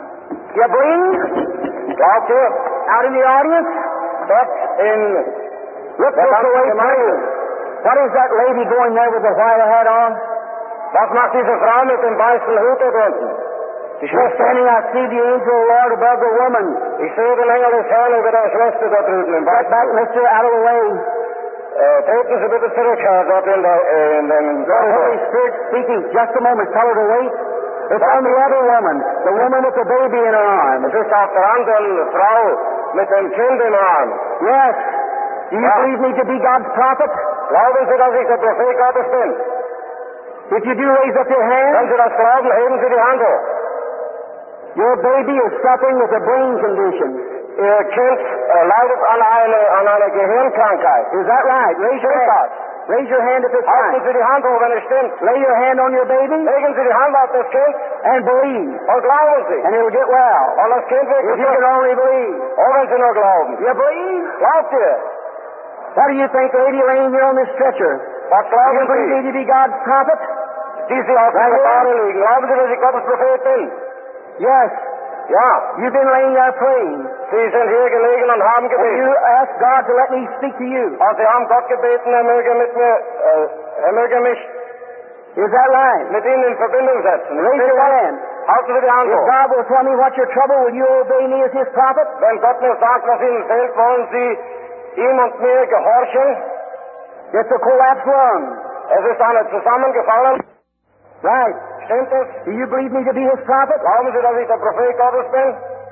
You believe? Glaubt ihr? Out in the audience? Dort in Look this way, please. What is that lady going there with the white hat on? Was macht diese Frau mit dem weißen Hut da drunten? Die She's Schwester. standing, I see the angel of the Lord above the woman. Ich sehe den Engel des Herrn über der Schwester da drüben im Get back, weißen Hut. mister, out of the way. Treten Sie bitte zurück, Herr, dort in den The Holy Spirit speaking. Just a moment. Tell her to wait. It's on the other woman. The woman with the baby in her arms. Es ist auf der anderen Frau mit dem Kind im Arm. Yes. Do you Ja. believe me to be God's prophet? Glauben Sie, dass ich der Prophet Gottes bin? If you do, raise up your Wenn hand. Sie das glauben, heben Sie die Hand hoch. Your baby is suffering with a brain condition. Ihr Kind leidet an einer Gehirnkrankheit. Is that right? Raise your Stimmt hand. das? Raise your hand if it's Halten right. Sie die Hand hoch, wenn es stimmt. Lay your hand on your baby Legen Sie die Hand auf das Kind and believe, und glauben Sie. and it'll get well. Und das Kind wird If you gesund. can only believe. Oh, wenn Sie nur glauben. You believe? Glaubt ihr? What do you think, lady, laying here on this stretcher? Was Do you glauben believe me Sie? to be God's prophet? Die Sie auf der Bahre liegen. Glauben Sie, dass ich Gottes Prophet bin? Yes. Ja. You've been laying there praying. Sie sind hier gelegen und haben And you gebetet. asked God to let me speak to you. Und Sie haben Gott gebeten, er möge mich Is that right? mit Ihnen in Verbindung setzen. Raise your hand. Halten Sie die Hand If hoch. God will tell me what's your trouble, will you obey me as His prophet? Wenn Gott mir sagt, was Ihnen fehlt, wollen Sie ihm und mir gehorchen? It's a collapsed lung. Es ist eine zusammengefallen. Right. Stimmt es? Do you believe me to be His prophet? Glauben Sie, dass ich der Prophet Gottes bin?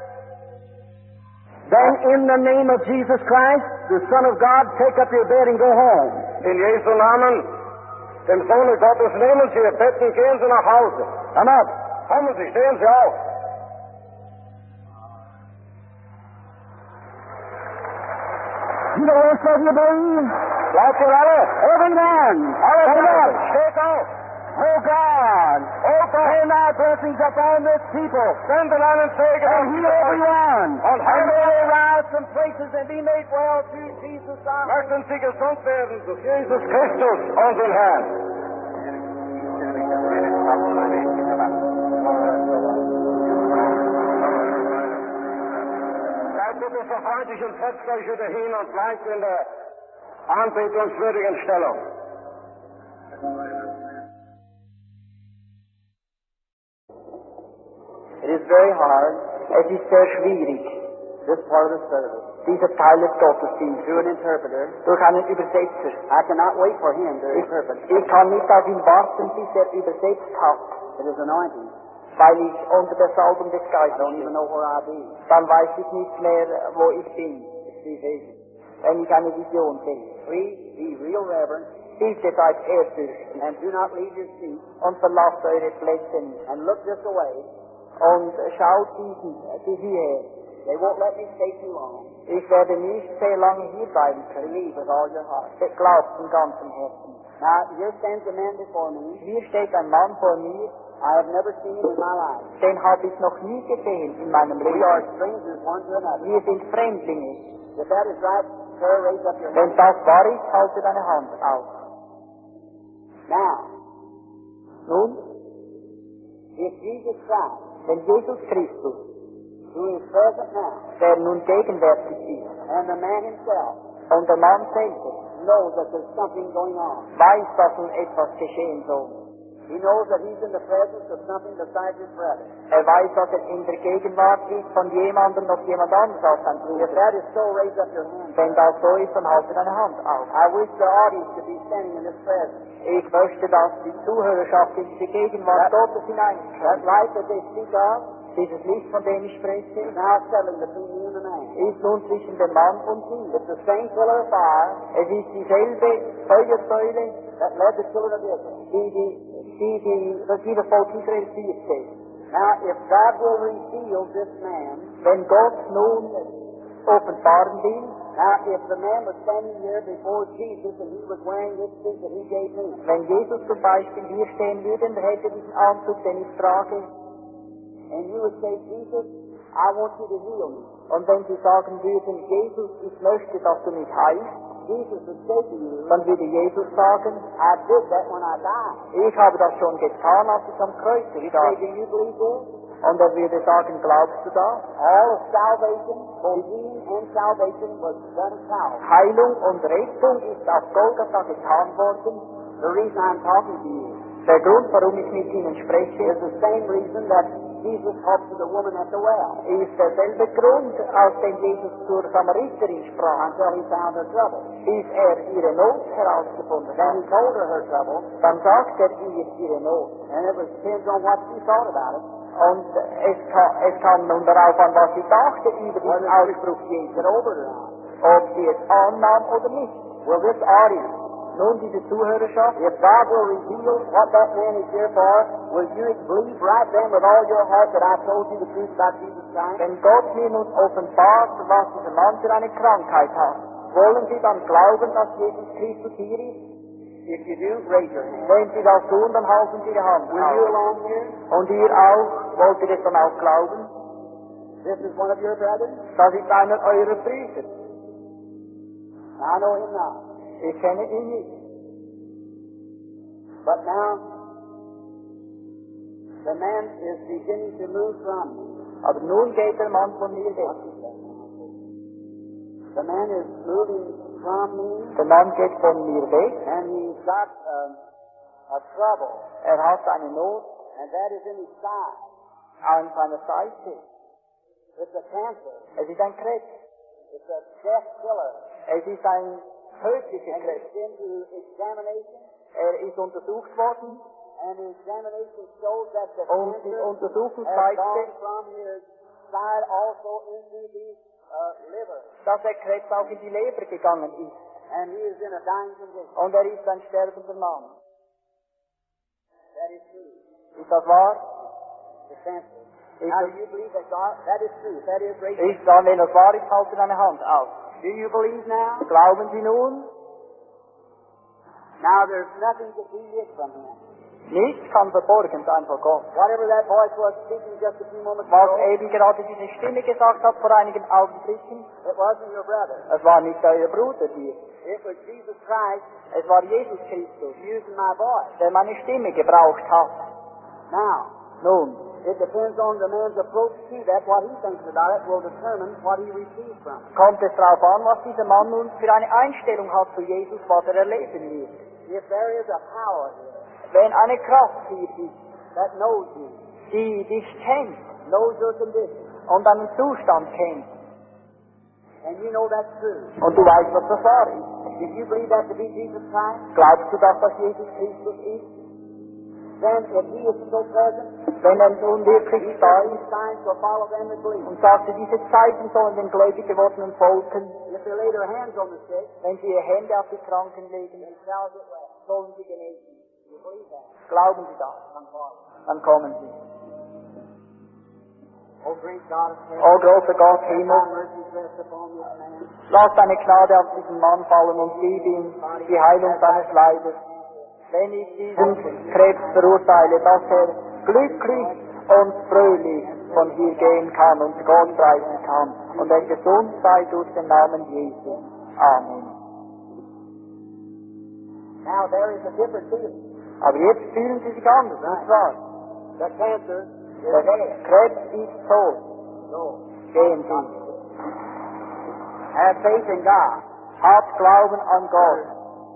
Then in the name of Jesus Christ, the Son of God, take up your bed and go home. In Jesu Namen, dem Sohne Gottes, nehmen Sie Ihr Bett und gehen Sie nach Hause. Come up. Kommen Sie, stehen Sie auf. You the rest of you believe? Glaubt ihr alle? Every man. Alle Stand zusammen. up. Steht auf. Oh God. Oh Gott, Send thy blessings upon this people. senden einen Segen And heal everyone. Und And may heile. they rise from places and be made well through Jesus our Möchten Sie gesund werden durch Jesus Christus, unseren Herrn. Seid bitte so freundlich und setzt euch wieder hin und bleibt in der anbetungswürdigen Stellung. It is very hard. Es ist sehr schwierig, this part of the service, dieser Teil des Gottesdienstes, through an interpreter, durch einen Übersetzer. I cannot wait for him to interpret. Ich kann nicht auf ihn warten, bis er übersetzt hat. It is anointing. Weil ich unter der Salbung des Geistes don't even know where I be. Dann weiß ich nicht mehr, wo ich bin. Wenn ich eine Vision sehe. Please be real reverent. Bitte seid ehrfürchtig. And do not leave your seat. Und verlasst eure Plätze nicht. And look this away. Und schaut hierher. They won't let me stay too long. Ich werde nicht sehr lange hier bleiben können. Believe with all your heart. Glaubt von ganzem Herzen. Now, here stands a man before me. Hier steht ein Mann vor mir. I have never seen him in my life. Den habe ich noch nie gesehen in meinem Leben. We are strangers one to another. Wir sind Fremdlinge. If that is right, sir, raise up your hand. Wenn das wahr ist, halte deine Hand auf. Now, nun, if Jesus Christ, wenn Jesus Christus, who is present now, der nun gegenwärtig ist, and the man himself, und der Mann selber, knows that there's something going on, weiß, dass nun etwas geschehen soll. He knows that he's in the presence of something besides his brother. Weiß, dass in der Gegenwart ist von jemandem noch jemand anderes als sein Bruder. If that is so, raise up your hand. Wenn das so ist, dann halte deine Hand auf. I wish the audience to be standing in this presence. Ich möchte, dass die Zuhörerschaft in diese Gegenwart Gottes hineinkommt. That light that they speak of, dieses Licht, von dem ich spreche, now settling between you and the man, ist nun zwischen dem Mann und ihm. It's the same pillar of fire. Es ist dieselbe Feuersäule, that led the children of Israel, die das Volk Israel führte. Now, if God will reveal this man, wenn Gott nun offenbaren will, now, if the man was standing here before Jesus and he was wearing this suit that he gave me, wenn Jesus zum Beispiel hier stehen würde und hätte diesen Anzug, den ich trage, and you would say, Jesus, I want you to heal me. Und wenn Sie sagen würden, Jesus, ich möchte, dass du mich heilst, Jesus would say to you, dann würde Jesus sagen, I did that when I died. Ich habe das schon getan, als ich am Kreuz starb. Do you believe this? Und er würde sagen, glaubst du das? All of salvation, both healing and salvation, was done at Calvary. Heilung und Rettung ist auf Golgatha getan worden. The reason I'm talking to you, der Grund, warum ich mit Ihnen spreche, is the same reason that Jesus talked to the woman at the well. Ist derselbe Grund, aus dem Jesus zur Samariterin sprach, until he found her trouble. Bis ihre Not herausgefunden hat. Then he told her trouble. Dann sagt ihr ihre Not. And it depends on what she thought about it. Und es kam nun darauf an, was sie dachte über diesen Ausspruch Jesus. Ob sie es annahm oder nicht. Will this audience, nun diese Zuhörerschaft, if God will reveal what that man is here for, will you believe right then with all your heart that I told you the truth about Jesus Christ? Wenn Gott mir nun offenbart, was dieser Mann für eine Krankheit hat, wollen Sie dann glauben, dass Jesus Christus hier ist? If you do, raise your hand. Wenn Sie das tun, dann halten Sie Ihre Hand auf. You along here? Und ihr auch, wollt ihr es dann auch glauben? This is one of your brothers? Das ist einer eurer Brüder. I know him now. Ich kenne ihn nicht. But now, the man is beginning to move from me. Aber nun geht der Mann von mir weg. The man is moving from me. Der Mann geht von mir weg. And he's got a trouble. Hat eine Not. And that is in his side. An seiner Seite. It's a cancer. Es ist ein Krebs. It's a death killer. Es ist ein tödlicher Krebs. Ist untersucht worden. And the examination shows that the Und die Untersuchung has zeigte, gone from his side also into the liver. dass der Krebs auch in die Leber gegangen ist. And he is in a dying condition. Und er ist ein sterbender Mann. That is true. Ist das wahr? The cancer. Ist Now, das, do you believe that God? That is true. That is raised. ist dann, wenn das wahr ist, halten deine Hand auf. Do you believe now? Glauben Sie nun? Now there's nothing to be hid from him. Nichts kann verborgen sein vor Gott. Whatever that voice was speaking just a few moments Was ago, eben gerade diese Stimme gesagt hat vor einigen Augenblicken, it wasn't your brother. es war nicht euer Bruder hier. It was Jesus Christ Es war Jesus Christus, using my voice. der meine Stimme gebraucht hat. Now, Nun, it depends on the man's approach to that. What he thinks about it will determine what he receives from it. kommt es darauf an, was dieser Mann nun für eine Einstellung hat zu Jesus, was er erleben wird. If there is a power here Wenn eine Kraft hier ist, that knows you, die dich kennt knows your condition, und deinen Zustand kennt, and you know that's true, und du weißt, was das wahr ist, do you believe that to be Jesus Christ? glaubst du, dass das Jesus Christus ist? Then, if he is so present, Wenn er nun wirklich these da ist signs will follow them that believe. und sagte, diese Zeichen sollen den gläubig gewordenen folgen, If they lay their hands on the sick, wenn sie ihre Hände auf die Kranken legen, they shall get well. sollen sie genesen. You believe that? Glauben Sie das? Dann kommen sie. Oh, great God of heaven, O großer Gott, thy Himmel, mercy rest upon this man. lass deine Gnade auf diesen Mann fallen und gib ihm die Heilung seines Leibes. Wenn ich diesen Krebs verurteile, dass er glücklich und fröhlich von hier gehen kann und Gott preisen kann und er gesund sei durch den Namen Jesu. Amen. Now there is a different feeling. Aber jetzt fühlen Sie sich anders, nicht wahr? The cancer is Der dead. Krebs ist tot. So, Gehen Sie. have faith in God. Habt Glauben an Gott.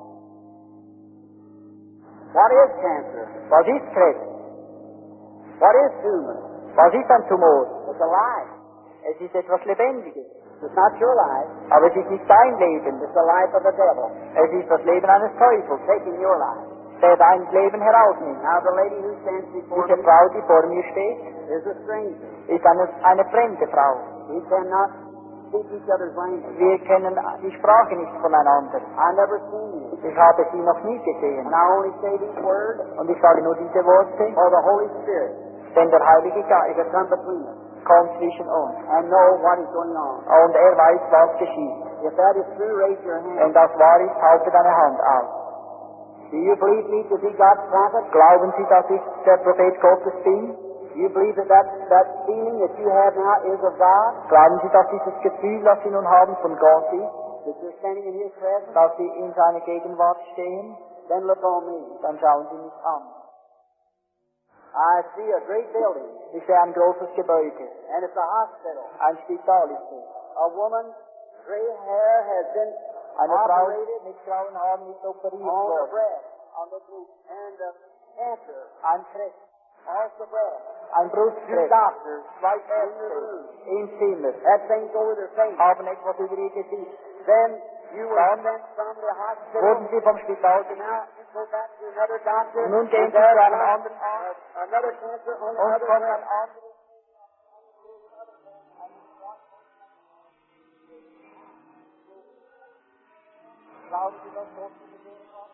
What is cancer? Was ist Krebs? What is tumor? Was ist ein Tumor? It's a life. Es ist etwas Lebendiges. It's not your life. Aber es ist nicht dein Leben. It's the life of the devil Es ist das Leben eines Teufels, taking your life. der dein Leben herausnimmt. Now the lady who stands before Diese me Frau, die vor mir steht, is a stranger. ist eine fremde Frau. We cannot speak each other's language. Wir kennen die Sprache nicht voneinander. I never seen you. Ich habe sie noch nie gesehen. And I only say these words Und ich sage nur diese Worte, for the Holy Spirit denn der Heilige Geist to come between us kommt zwischen uns. and know what is going on. Und er weiß, was geschieht. If that is true, raise your hand. Wenn das wahr ist, halte deine Hand auf. Do you believe me to be God's prophet? Glauben Sie, dass ich der Prophet Gottes bin? Do you believe that feeling that you have now is of God? Glauben Sie, dass dieses Gefühl, das Sie nun haben, von Gott ist? That you're standing in His presence? Dass Sie in seiner Gegenwart stehen? Then look on me. Dann schauen Sie mich an. I see a great building, Ich sehe ein großes Gebäude. and it's a hospital. Ein Spital ist es. A woman's gray hair has been Eine Frau operated mit grauen Haaren ist operiert on the worden. breast, on the breast, and cancer Ein Krebs. off the breast. Ein Two Brustkrebs. doctors Zwei in the Ärzte room im Zimmer had things over their face. haben etwas über ihr Gesicht. Then you were Dann sent from the hospital. wurden sie vom Spital Now you go back to another doctor. Und nun gehen and sie there's zu einem not- anderen Arzt another cancer on the und other von breast. einem anderen. Glauben Sie, dass Gott sie gesehen hat?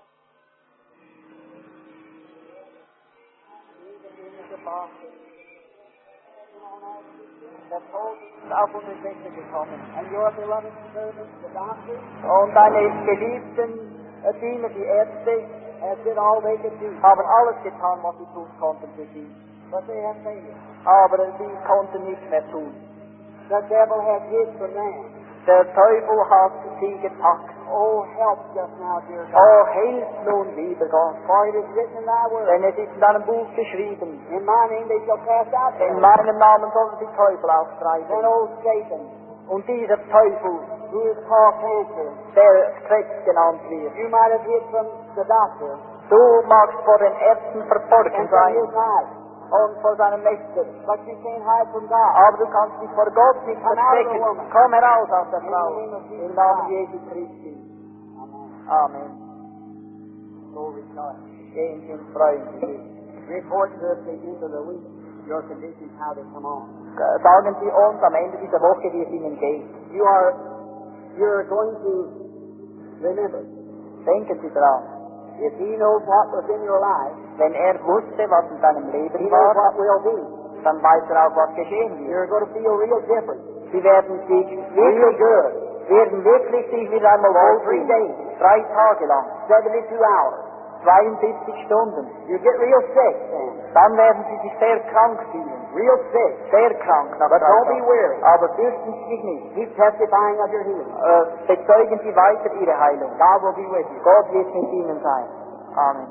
Der Tod ist auf unsere Seite gekommen. And your beloved servant, the doctor, Und deine geliebten Diener, die Ärzte, has did all they could do. haben alles getan, was sie tun konnten für sie. But they have failed. Aber sie konnten nichts mehr tun. The devil has hid from man. Der Teufel hat sie gepackt. Oh, help just now, dear God. Oh, hilf nun, lieber Gott. For it is written in thy word, Denn es ist in deinem Buch geschrieben, in my name they shall cast out in devils. meinem Namen sollen sie Teufel Then austreiben. old Satan, Und dieser Teufel, who is called cancer, der Krebs genannt wird, you might have hid from the doctor du magst vor den Ärzten verborgen and from his sein knife, und vor seinem Meister. but you can't hide from God. Aber du kannst dich vor Gott nicht Come out of the verstecken. woman. Komm heraus aus der In the Frau. name of Jesus Im Namen Christ. Jesu Christi. Amen. Amen. So rejoice. Gehen Sie und freuen Sie sich. Report to us at the end of the week your conditions, how they come on. Sagen Sie uns am Ende dieser Woche, wie es Ihnen geht. You're going to remember, Denken Sie daran. if he knows what was in your life, Wenn wusste, was in seinem he Leben knows war, what will be. dann weiß auch, was geschehen wird. You're going to feel real different. Sie werden sich wirklich, werden wirklich sich wieder einmal For 3 wohlfühlen. days, 3 Tage lang, 72 hours. 72 Stunden. You get real sick then. Dann werden Sie sich sehr krank fühlen. Real sick. Sehr krank nach But 3 don't be Tagen. weary. Aber fürchten Sie sich nicht. Keep testifying of your healing. Bezeugen Sie weiter Ihre Heilung. God will be with you. Gott wird mit Ihnen sein. Amen.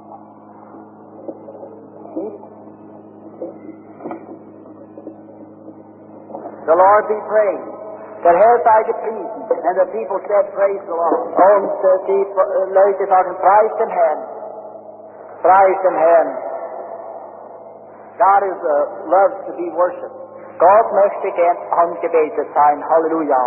The Lord be praised. Der Herr sei gepriesen. And the people said, praise the Lord. Und die Leute sagen, preis den Herrn. Preis den Herrn. God loves to be worshipped. Gott möchte gern angebetet sein. Halleluja.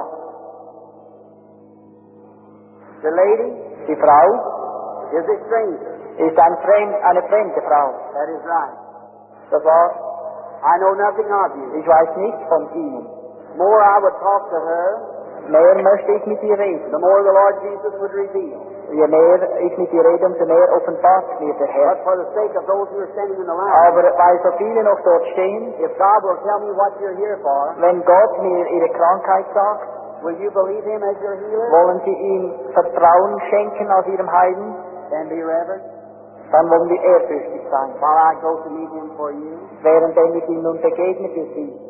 The lady Die Frau is a stranger. ist eine fremde Frau. That is right. Das war, I know nothing of you. ich weiß nichts von Ihnen. More I would talk to her, Mehr möchte ich mit ihr reden. the more the Lord Jesus would reveal. Je mehr ich mit ihr rede, umso mehr offenbart mir der Herr. But for the sake of those who are standing in the line, Aber weil so viele noch dort stehen, if God will tell me what you're here for, wenn Gott mir ihre Krankheit sagt, will you believe Him as your healer? wollen Sie ihm Vertrauen schenken aus Ihrem Heilen, And be reverent dann wollen wir ehrfürchtig sein. while I go to meet Him for you. Während ich ihm nun begegne für Sie.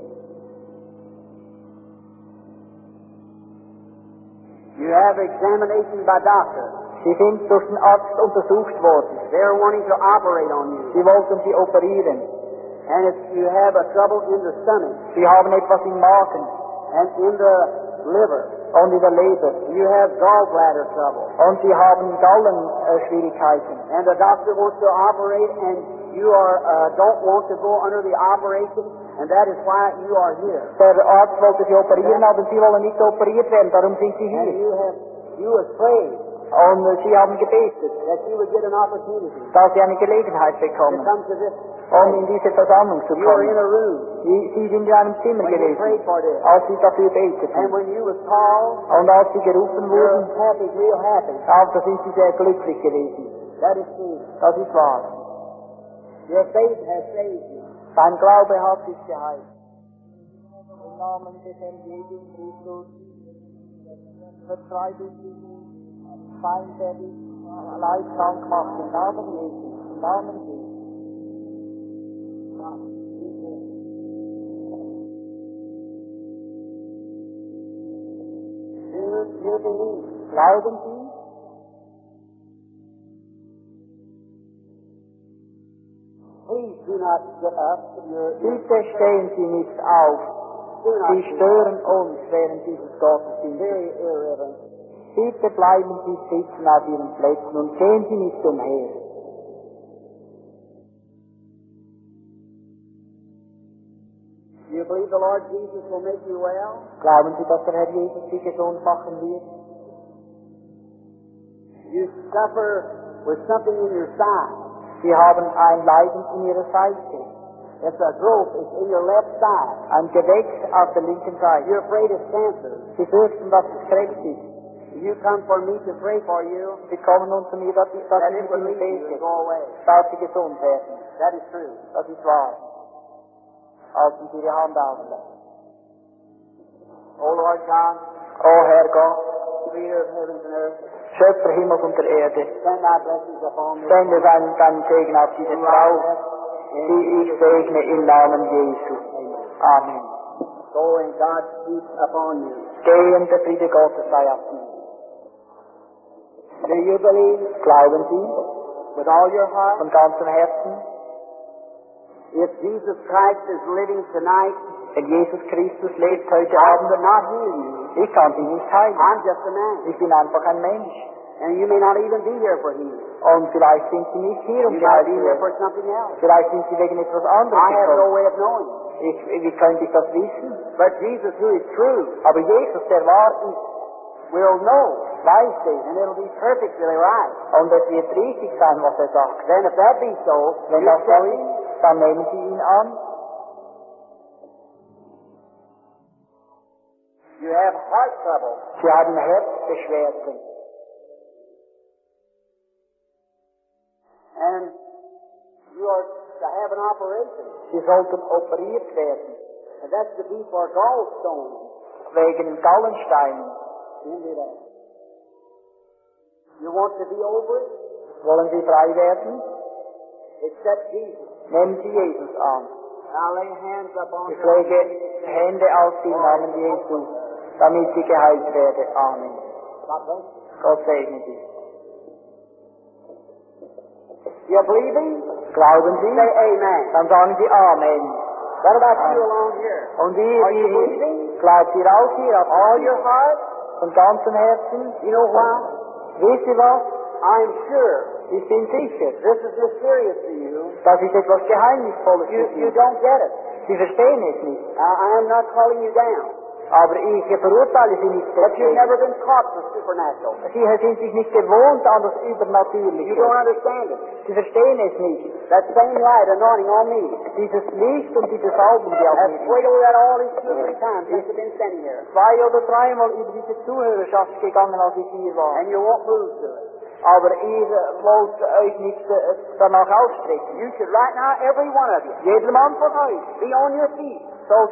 You have examination by doctor. Sie sind durch den Arzt untersucht worden. They're wanting to operate on you. Sie wollten Sie operieren. And if you have a trouble in the stomach Sie haben etwas im Magen and in the liver, und in der Leber. you have gallbladder trouble. Und Sie haben Gallenschwierigkeiten. And the doctor wants to operate and you don't want to go under the operation, and that is why you are here. Der Arzt wollte Sie operieren, aber Sie wollen nicht operiert werden, darum sind Sie And hier. you have prayed Und Sie haben gebetet, that you would get an opportunity dass Sie eine Gelegenheit to bekommen, come to this. um in diese Versammlung zu You were in kommen. a room Sie sind in einem Zimmer when you gewesen, prayed for this. als Sie dafür And beteten. when you was called, Und als Sie gerufen you're wurden, happy, real happy. da sind Sie sehr glücklich gewesen. That is true. Das ist wahr. Your faith has saved you. Dein Glaube hat dich geheilt. Im Namen des Herrn Jesus Christus vertreibe ich diesen Feind, der dich leidkrank macht. Im Namen Jesu. Im Namen Jesu. You believe. Glauben Sie? Please Do not get up. Bitte stehen Sie nicht auf. Sie stören uns während dieses Gottesdienstes. Very irreverent. Bitte bleiben Sie sitzen auf Ihren Plätzen und gehen Sie nicht umher. Do you believe the Lord Jesus will make you well? Glauben Sie, dass der Herr Jesus Sie gesund machen wird? You suffer with something in your side. Sie haben ein Leiden in Ihrer Seite. It's a growth. It's in your left side. Ein Gewächs auf der linken Seite. You're afraid of cancer. Sie fürchten, dass es Krebs ist. You come for me to pray for you. Sie kommen nun zu mir, dass ich That mit it will Ihnen leave you bete, and go away. dass Sie gesund werden. That is true. Das ist wahr. Halten Sie Ihre Hand auf. Oh Lord God, O Herr Gott, Creator of heavens and earth, Schöpfer Himmels und der Erde, send thy blessings upon me. sende deinen Segen auf diese Frau, die ich segne im Namen Jesu. Amen. Go and God's peace upon you. Geh und der Friede Gottes sei auf Sie. Do you believe Glauben Sie with all your heart? von ganzem Herzen, If Jesus Christ is living tonight, wenn Jesus Christus lebt heute I Abend, could not heal you. ich kann Sie nicht heilen. I'm just a man. Ich bin einfach ein Mensch. And you may not even be here for healing. Und vielleicht sind Sie nicht hier, um You geheilt might be zu here werden. for something else. Vielleicht sind Sie wegen etwas anderes I have no gekommen. way of knowing. Wie könnte ich das wissen? But Jesus, who is true, Aber Jesus, der wahr ist, will know. weiß es. And it'll be perfectly right. Und es wird richtig sein, was er sagt. Then if that be so, Wenn you das so accept him. ist, dann nehmen Sie ihn an. You have heart trouble. Sie haben Herzbeschwerden. And you are to have an operation. Sie sollten operiert werden. And that's to be for gallstones. Wegen Gallensteinen. Into that. You want to be over it? Wollen Sie frei werden? Accept Jesus. Nehmen Sie Jesus an. Now lay hands upon Ich her. lege Hände auf Sie im Namen Jesu, damit Sie geheilt werden. Amen. God bless you. Gott segne Sie. You believe him? Glauben Sie? Say amen. Dann sagen Sie Amen. What about you along here? Und ihr, Are you die believing? glaubt ihr auch hier auf All your heart? von ganzem Herzen? You know why? Wisst ihr was? I'm sure Ich bin sicher, this is mysterious to you. das ist etwas Geheimnisvolles für You Sie. don't get it. Sie verstehen es nicht. I am not calling you down. Aber ich verurteile Sie nicht But you've deswegen. never been taught the supernatural. Sie sind sich nicht gewohnt an das You Übernatürliche. don't understand it. Sie verstehen es nicht. That same light anointing on me Dieses Licht und diese Salben, die auf has mir prayed over that all these 2 or 3 times since I've been standing here. 2 oder 3 Mal über diese Zuhörerschaft gegangen, als ich hier war. And you won't move to it. Aber ihr wollt euch nicht danach ausstrecken. You should right now, every one of you, Jeder Mann von euch be on your feet, sollte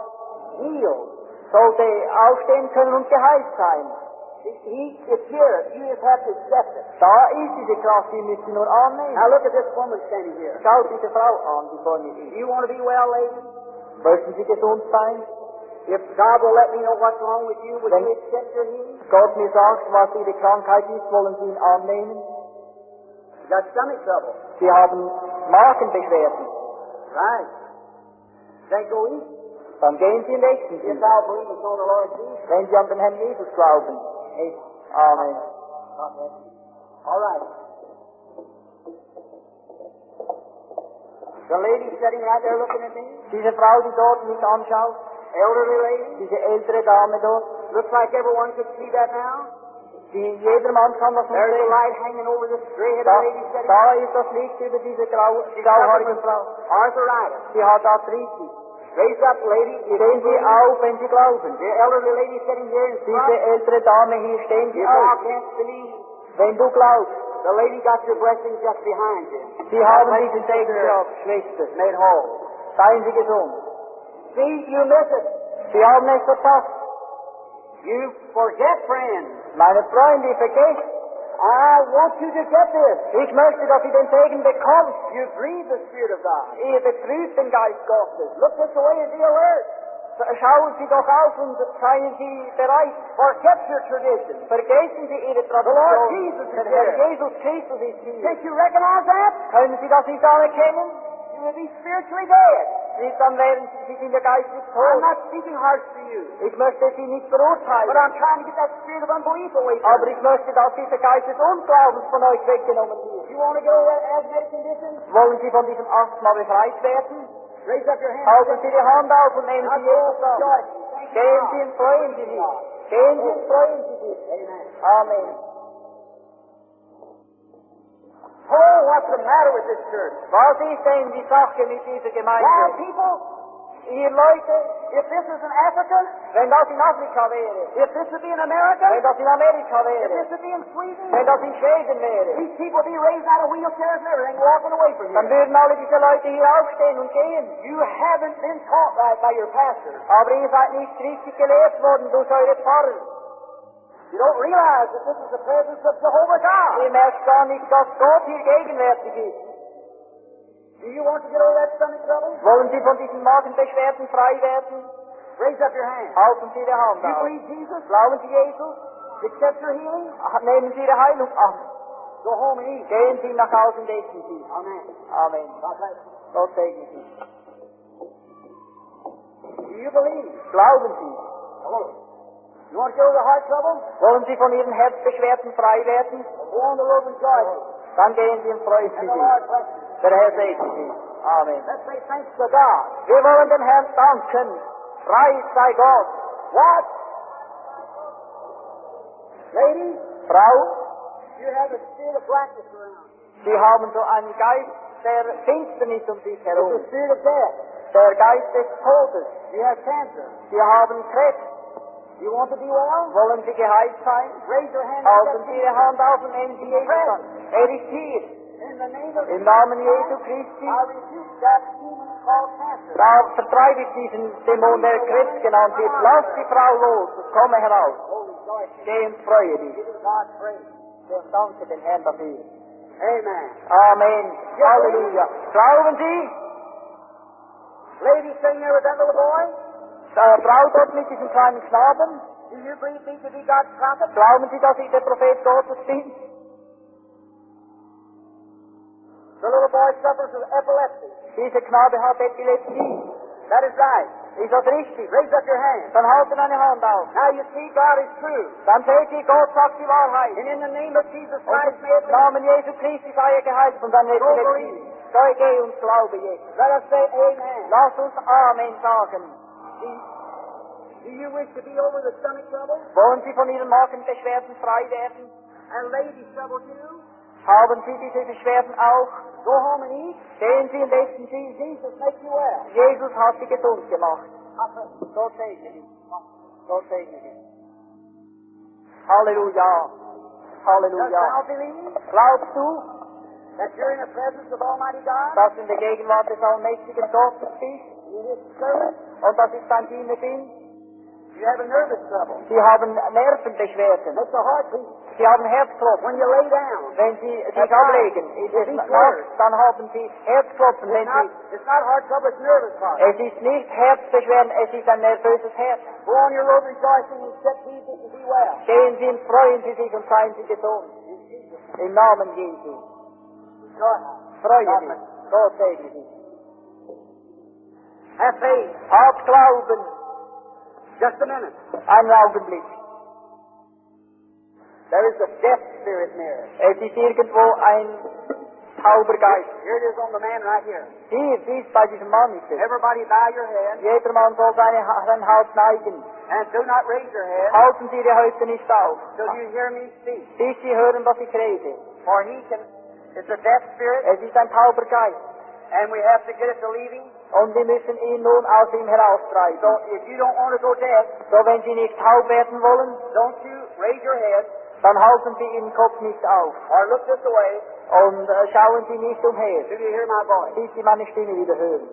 aufstehen können und geheilt sein. It's here. You just have to accept it. Da ist diese Kraft, die müsst ihr nur annehmen. Now look at this woman standing here. Schaut diese Frau an, die vor mir ist. You want to be well, lady? Möchten Sie gesund sein? If God will let me know what's wrong with you, would Wenn you accept your healing? Gott mir sagt, was Ihre Krankheit ist, wollen Sie ihn annehmen? You got stomach trouble. Sie haben Magenbeschwerden. Right. Then go eat. Dann gehen Sie in Nächsten. If thou believest on the Lord Jesus. Wenn Sie an den Herrn Jesus glauben. Amen. All right. The lady sitting right there looking at me, Diese Frau, die dort mich anschaut, elderly lady, diese ältere Dame dort, looks like everyone could see that now. jedermann kann das There's a sehen. light hanging over this gray-headed Da, lady sitting da ist das Licht über diese grauhaarige Frau. arthritis. Sie hat Arthritis. Raise up, lady. If Stehen you Sie believe. auf, wenn Sie glauben. The elderly lady sitting here in Diese front. ältere Dame hier, stehen Sie If thou auf. canst believe, Wenn du glaubst, the lady got your blessing just behind you. Sie haben diesen Segen gehabt, Schwester. Made whole. Seien Sie gesund. See, you miss it. Sie haben es verpasst. You forget, friends. Meine Freunde, vergesst. I want you to get this. Ich möchte, dass ihr den Segen bekommt. You grieve the Spirit of God. Ihr betrübt den Geist Gottes. Look this way and be alert. Schauen Sie doch auf und seien Sie bereit. Forget your tradition. Vergessen Sie Ihre Lord Tradition. Jesus is Der Herr here. Jesus Christus ist hier. Can't you recognize that? Können Sie das nicht anerkennen? You you will be spiritually dead. Dann wären Sie sind ja geistlich I'm tot. not speaking harsh to you, Ich möchte Sie nicht but verurteilen, I'm trying to get that spirit of unbelief away from aber you. ich möchte, dass dieser Geist des Unglaubens von euch weggenommen wird. You want to get over that asthmatic condition? Wollen Sie von diesem Asthma befreit werden? Raise up your hand. Halten Sie die Hand auf und nehmen Sie Now go Jesus an. rejoice. Gehen Sie und freuen Sie sich. Gehen Sie und freuen Sie sich. Amen. Oh, what's the matter with this church? Was ist denn die Sache mit dieser Now, Gemeinde? people, Ihr Leute, if this is in Africa, wenn das in Afrika wäre, if this would be in America, wenn das in Amerika if wäre, this would be in Sweden, wenn das in Schweden wäre, these people would be raised out of wheelchairs and everything, walking away from dann you. würden alle diese Leute hier aufstehen und gehen. You haven't been taught right by your pastor. Aber ihr seid nicht richtig gelehrt worden durch eure Pfarrer. You don't realize that this is the presence of Jehovah God. Ihr merkt gar nicht, dass Gott hier gegenwärtig ist. Do you want to get over that stomach trouble? Wollen Sie von diesen Magenbeschwerden frei werden? Raise up your hand. Halten Sie die Hand You auf. believe Jesus? Glauben Sie Jesus? Accept your healing? Nehmen Sie Ihre Heilung an. Go home and eat. Gehen Sie nach Hause und essen Sie. Amen. Amen. God bless you. Gott segne Sie. Do you believe? Glauben Sie. Hello. You want to get over the heart trouble? Wollen Sie von Ihren Herzbeschwerden frei werden? Go on the road and rejoice. Dann gehen Sie und freuen Sie And the Lord sich. bless you. Der Herr segne Sie. Amen. Let's say thanks to God. Wir wollen dem Herrn danken. Preis sei Gott. What? Ladies, Frau, you have a spirit of blackness around. Sie haben so einen Geist der Finsternis um sich It's herum. the spirit of death. Der Geist des Todes. You have cancer. Sie haben Krebs. You want to be well? Wollen Sie geheilt sein? Raise your hand. Halten Sie Ihre Hand auf und nehmen Sie Jesus an. Er ist hier. In the name of Im Namen Jesu Christi. I rebuke that demon called cancer. Da vertreibe ich diesen Dämon, der Krebs genannt wird. Lass die Frau los und komme heraus. Oh, rejoice. Geh und freue dich. Give God praise. Ich danke dem Herrn dafür. Amen. Amen. Halleluja. Glauben Sie? Lady sitting there with that little boy, Frau dort mit diesem kleinen Knaben. do you believe me to be God's prophet? Glauben Sie, dass ich der Prophet Gottes bin? The little boy suffers from epilepsy. Dieser Knabe hat Epilepsie. That is right. Ist das richtig? Raise up your hand. Dann halten eine Hand auf. Now you see God is true. Dann seht ihr, Gott sagt die Wahrheit. And in the name of Jesus Und Christ, may it im be. Namen Jesu Christi sei er geheilt von seiner Epilepsie. So geh und glaube jetzt. Let us say amen. Lass uns Amen sagen. Do you wish to be over the stomach trouble? Wollen Sie von Ihren Magenbeschwerden frei werden? And ladies trouble too? Haben Sie diese Beschwerden auch? Go home and eat. Gehen Sie und essen Sie. Jesus make you well. Jesus hat Sie gesund gemacht. Gott segne dich. Gott segne Sie. Halleluja. Does Halleluja. thou believe Glaubst du, that you're in the presence of Almighty God? dass du in der Gegenwart des allmächtigen Gottes bist In His servant? und dass ich dein Diener bin? You have a nervous trouble. Sie haben Nervenbeschwerden. It's a heartbeat. Sie haben Herzklopfen. When you lay down, Wenn Sie sich ablegen, ist es nachts, dann haben Sie Herzklopfen. Wenn Sie, it's not heart trouble, it's nervous heart. es ist nicht Herzbeschwerden, es ist ein nervöses Herz. Go on your road rejoicing and accept Jesus and be well. Gehen Sie und freuen Sie sich und seien Sie gesund. Im Namen Jesu. Freue dich. Gott segne dich. Have faith. Habt Glauben. Just a minute. Einen Augenblick. There is a death spirit near. Es ist irgendwo ein Zaubergeist. Here it is on the man right here. Hier, dies bei diesem Mann ist es. Everybody bow your head Jeder Mann soll sein Haupt neigen. and do not raise your head Halten Sie Ihre Häupter nicht auf, till you hear me speak. bis Sie hören, was ich rede. For he can, it's a death spirit Es ist ein Zaubergeist. and we have to get it to leave him. Und wir müssen ihn nun aus ihm heraustreiben. So if you don't want to go deaf, So, wenn Sie nicht taub werden wollen, don't you raise your head dann halten Sie Ihren Kopf nicht auf. or look this way Und schauen Sie nicht umher, till you hear my voice. bis Sie meine Stimme wieder hören.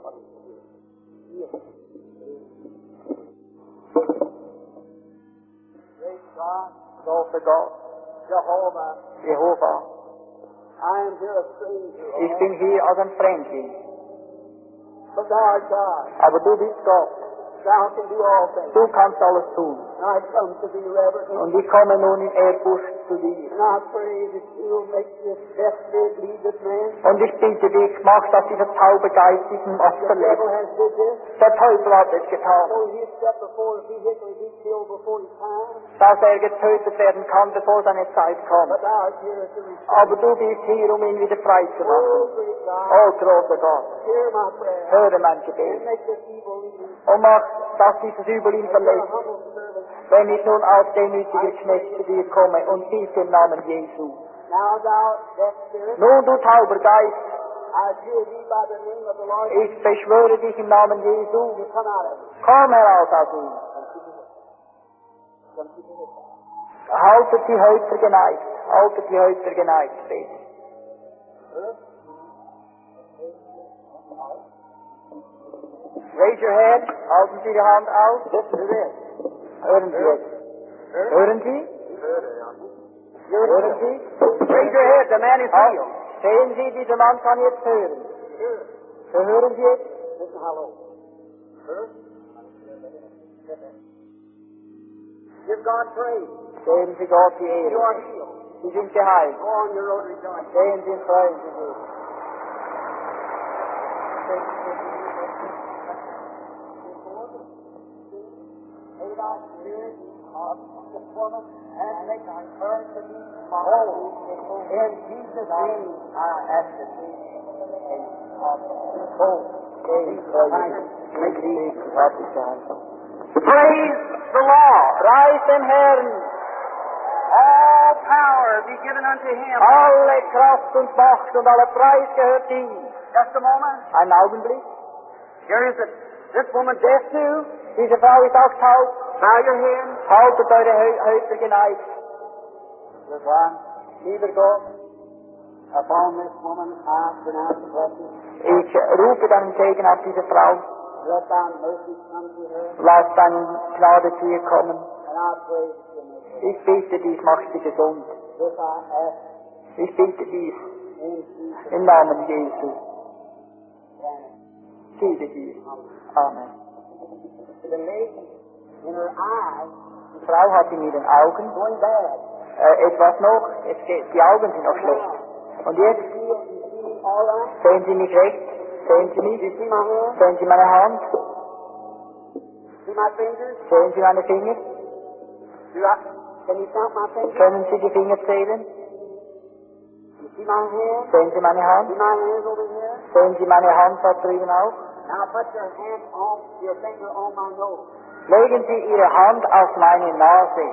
Praise God. Lobe Gott. Jehovah. Jehova. I am here a stranger. Ich bin hier als ein Fremdling. But thou art God. Aber du bist Gott. Thou can do all things. Du kannst alles tun. I come to thee, Reverend. Und ich komme nun in Ehrfurcht zu dir. And I pray that you'll make this deaf spirit lead this man. Und ich bitte dich, mach, dass dieser taube Geist diesen Mann The verlässt. devil has did this. Der Teufel hat es getan, So he stepped before the vehicle, he killed before his time. dass getötet werden kann, bevor seine Zeit kommt. But thou art here to restore. Aber du bist hier, um ihn wieder frei zu Oh, machen. great God, Oh, großer Gott, hear my prayer. höre mein And Gebet. make this evil leave. Und mach, dass dieses Übel ihn You're a verlässt. humble servant. Wenn ich nun als demütiger Knecht zu dir komme und bitte im Namen Jesu. Now thou deaf spirit, Nun, du tauber Geist, I adjure thee by the name of the Lord, ich beschwöre dich im Namen Jesu. you come out of it. Komm heraus aus ihm. Haltet die Häupter geneigt. Haltet die Häupter geneigt. Bete. Raise your head. Halten Sie die Hand auf. Listen to this. Hören Sie jetzt. Hören Sie? Hören Sie? Raise your head, the man is healed. Sehen Sie, dieser Mann kann jetzt hören. Hören Sie jetzt? Listen how low. Give God praise. Geben Sie Gott die You Ehre. are healed. Sie sind geheilt. Go on your road rejoicing. Gehen Sie und freuen Sie sich. May thy spirit of performance and make thy courage to be whole. In Jesus' name I ask it. Praise the Lord. Preis den Herrn. All power be given unto him. Alle Kraft und Macht und alle Preis gehört ihm. Just a moment. Einen Augenblick. Here is this woman deaf too. Diese Frau ist auch taub. Bow your head. Haltet eure Häupter geneigt. Lieber Gott, upon this woman I pronounce a blessing. Ich rufe deinen Segen auf diese Frau. Let thy mercy come to her, Lass deine Gnade zu ihr kommen. and I pray that she'll make it. Ich bitte dies, mach sie gesund. This I ask Ich bitte dies in Jesus' im Namen Jesu. name. Gebe dies. Amen. The lady in her eyes Die Frau hat in ihren Augen going bad. etwas noch. Die Augen sind noch schlecht. Und jetzt You see me all right? sehen Sie mich recht. Sehen Sie You mich? see my hand? Sehen Sie meine Hand? See my fingers? Sehen Sie meine Finger? Can you count my fingers? Können Sie die Finger zählen? You see my hand? Sehen Sie meine See Hand? my hands over here? Sehen Sie meine Hand da drüben auch? Now put your hand on, your finger on my nose. Legen Sie Ihre Hand auf meine Nase.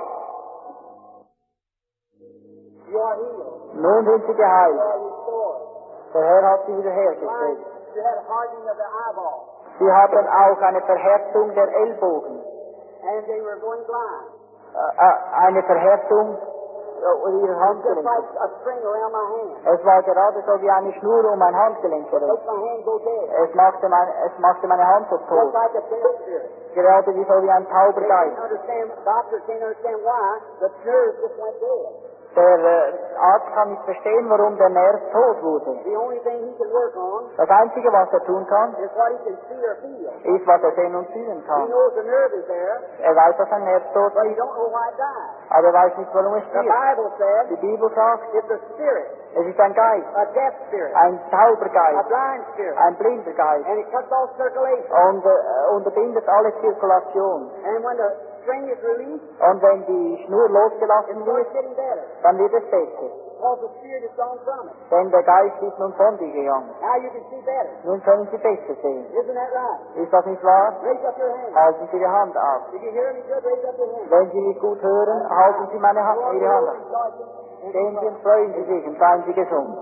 You are healed. Nun sind Sie You geheilt. are restored. Der Herr hat Sie wiederhergestellt. You had a hardening of the eyeball, Sie hatten auch eine Verhärtung der Ellbogen. and they were going blind. Eine Verhärtung Ihrer Just Handgelenke. like a string around my hand. Es war gerade so wie eine Schnur um mein Handgelenk herum. Makes my hand go dead. Es machte meine Hand so Just tot. like a dead spirit. Gerade wie so wie ein tauber They Geist. can't understand, doctors can't understand why the nerve just went dead. Der Arzt kann nicht verstehen, warum der Nerv tot wurde. The only thing he can work on Das Einzige, was er tun kann, is what he can see or feel. ist, was er sehen und fühlen He kann. knows the nerve is there, Er weiß, dass ein Nerv tot but he ist, don't know why it died. aber er weiß nicht, warum es The stirbt. Bible said Die Bibel sagt, it's a spirit, es ist ein Geist, a deaf spirit, ein tauber a Geist, blind spirit, ein blinder Geist and it cuts off circulation. und unterbindet alle Zirkulation. And when the string is released, Und wenn die Schnur it losgelassen wird, starts getting better, dann wird es besser. because the spirit is gone from it. Denn der Geist ist nun von dir gegangen. Now you can see better. Nun können Sie besser sehen. Isn't that right? Ist das nicht wahr? Raise up your hand. Halten Sie die Hand auf. If you hear me good, raise up your hand. Wenn Sie mich gut hören, halten Sie Ihre Hand auf. Sehen Sie und freuen Sie sich und seien Sie gesund.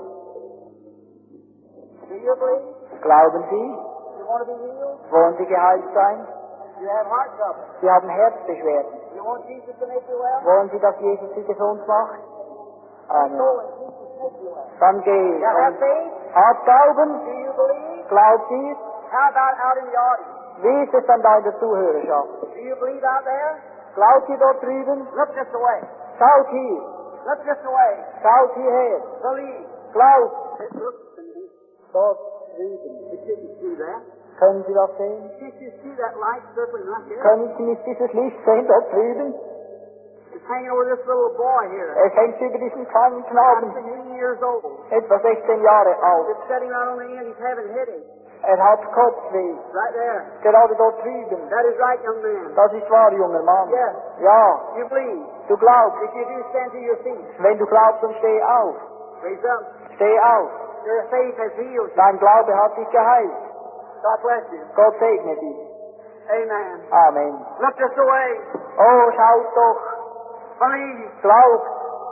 Do you believe? Glauben Sie? You want to be healed? Wollen Sie geheilt sein? You have heart trouble. Sie haben Herzbeschwerden. You want Jesus to make you well? Wollen Sie, dass Jesus Sie gesund macht? Amen. Go and Jesus make you well. Dann geh You have und faith? hab Glauben. Do you believe? Glaubt Sie? How about out in the audience? Wie ist es dann da in der Zuhörerschaft? Do you believe out there? Glaubt ihr dort drüben? Look this away. Schaut hier. Look this away. Schaut hierher. Believe. Glaubt. It looks to me dort drüben. it didn't see that. Können Sie das sehen? Can't you see that light circling right here? Können Sie nicht dieses Licht sehen dort drüben? It's hanging over this little boy here. Es hängt über diesen kleinen About Knaben, 16 years old. etwa 16 Jahre alt. It's sitting right on the end. He's having headache. Hat Kopfweh, Right there. gerade dort drüben. That is right, young man. Das ist wahr, junger Mann. Yes. Ja, You believe. du glaubst. If you do, stand to your feet. Wenn du glaubst, dann steh auf. Raise up. Steh auf. Your faith has healed you. Dein Glaube hat dich geheilt. God bless you. Gott segne dich. Amen. Amen. Look this way. Oh, schaut doch. Believe. Glaubt.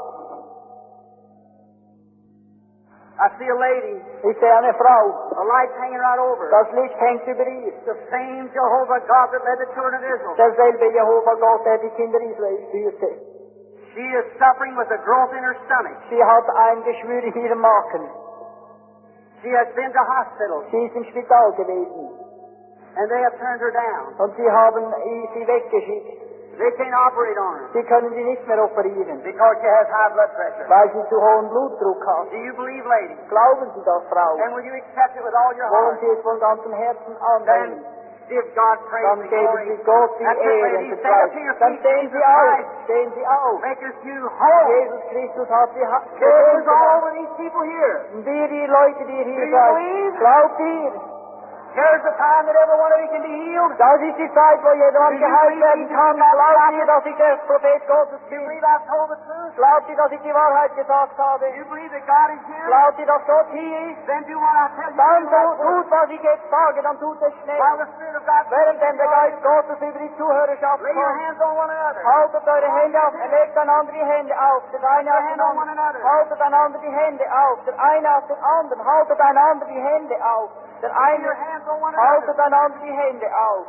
I see a lady. Ich sehe eine Frau. A light hanging right over her. Das Licht hängt über ihr. The same Jehovah God that led the children of Israel. Derselbe Jehova Gott, der die Kinder Israels führte. She is suffering with a growth in her stomach. Sie hat ein Geschwür in ihrem Magen. She has been to hospital, Sie ist im Spital gewesen. and they have turned her down. Und sie haben sie weggeschickt. They can't operate on her Sie können sie nicht mehr operieren, because she has high blood pressure. weil sie zu hohen Blutdruck hat. Do you believe, lady? Glauben Sie das, Frau? And will you accept it with all your Wollen heart? Sie es von ganzem Herzen Then annehmen? give God praise Dann and geben glory. Sie Gott die That's it, Ehre lady. und Stand up to Preis. your Dann feet. stehen Sie Jesus auf. Christ Stehen Sie auf. maketh you whole. Jesus Christus hat Sie It is all gesund over these people here. gemacht. Wir, die Leute, die Do hier you seid, believe? glaubt ihr? Here's the time that every one of you can be healed. Das ist die Zeit, wo jedermann Do you geheilt believe werden Jesus kann. is not Glaubt prophet? ihr, dass ich der Prophet Gottes Do you bin? believe I've told the truth? Glaubt ihr, dass ich die Wahrheit gesagt habe? Do you believe that God is here? Glaubt ihr, dass Gott hier ist? Then do what I tell you. Dann Do right tut, work. was ich jetzt sage, dann tut es schnell. While the Spirit of God Während denn der Geist Gottes über die Zuhörerschaft lay your kommt, hands on one another. haltet eure Hände auf, legt einander die Hände auf, der eine auf den anderen, haltet einander die Hände auf, der eine auf den anderen, haltet einander die Hände auf, der Lay eine your hands on one haltet another. einander die Hände auf.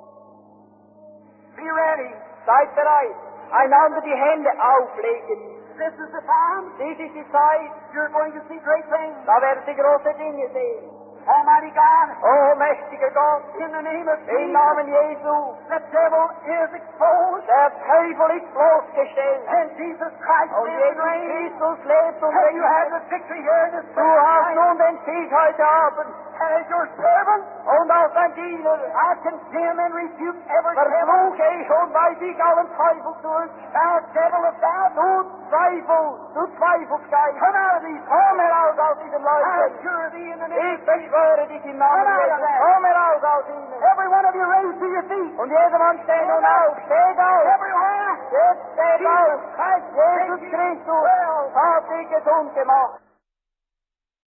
Be ready. Seid bereit, einander die Hände auflegen. This is the time. Dies ist die Zeit, You're going to see great things. da werden Sie große Dinge sehen. Almighty God, Oh, mächtiger Gott, in the name of im Jesus, Namen Jesu, the devil is exposed. der Teufel ist bloßgestellt. And Jesus Christ Und lives and Jesus reigns. Christus lebt und And you have regiert. the victory here in this Du hast place. nun den Sieg heute Abend. And as your servant, Und als dein Diener I condemn and rebuke every devil. verfluche ich und weise ich allen Teufel durch. Thou devil of doubt, Du Zweifelsgeist, come out of these. komm heraus aus diesen I Leuten. adjure thee in the name Ich of Jesus. beschwöre dich im Namen Jesu, komm heraus aus ihnen. Every one of you raise to your feet. Und jedermann steht nun auf, steht auf. Everywhere. Jetzt steht auf. Jesus Christ, Jesus Christus hat dich gesund gemacht.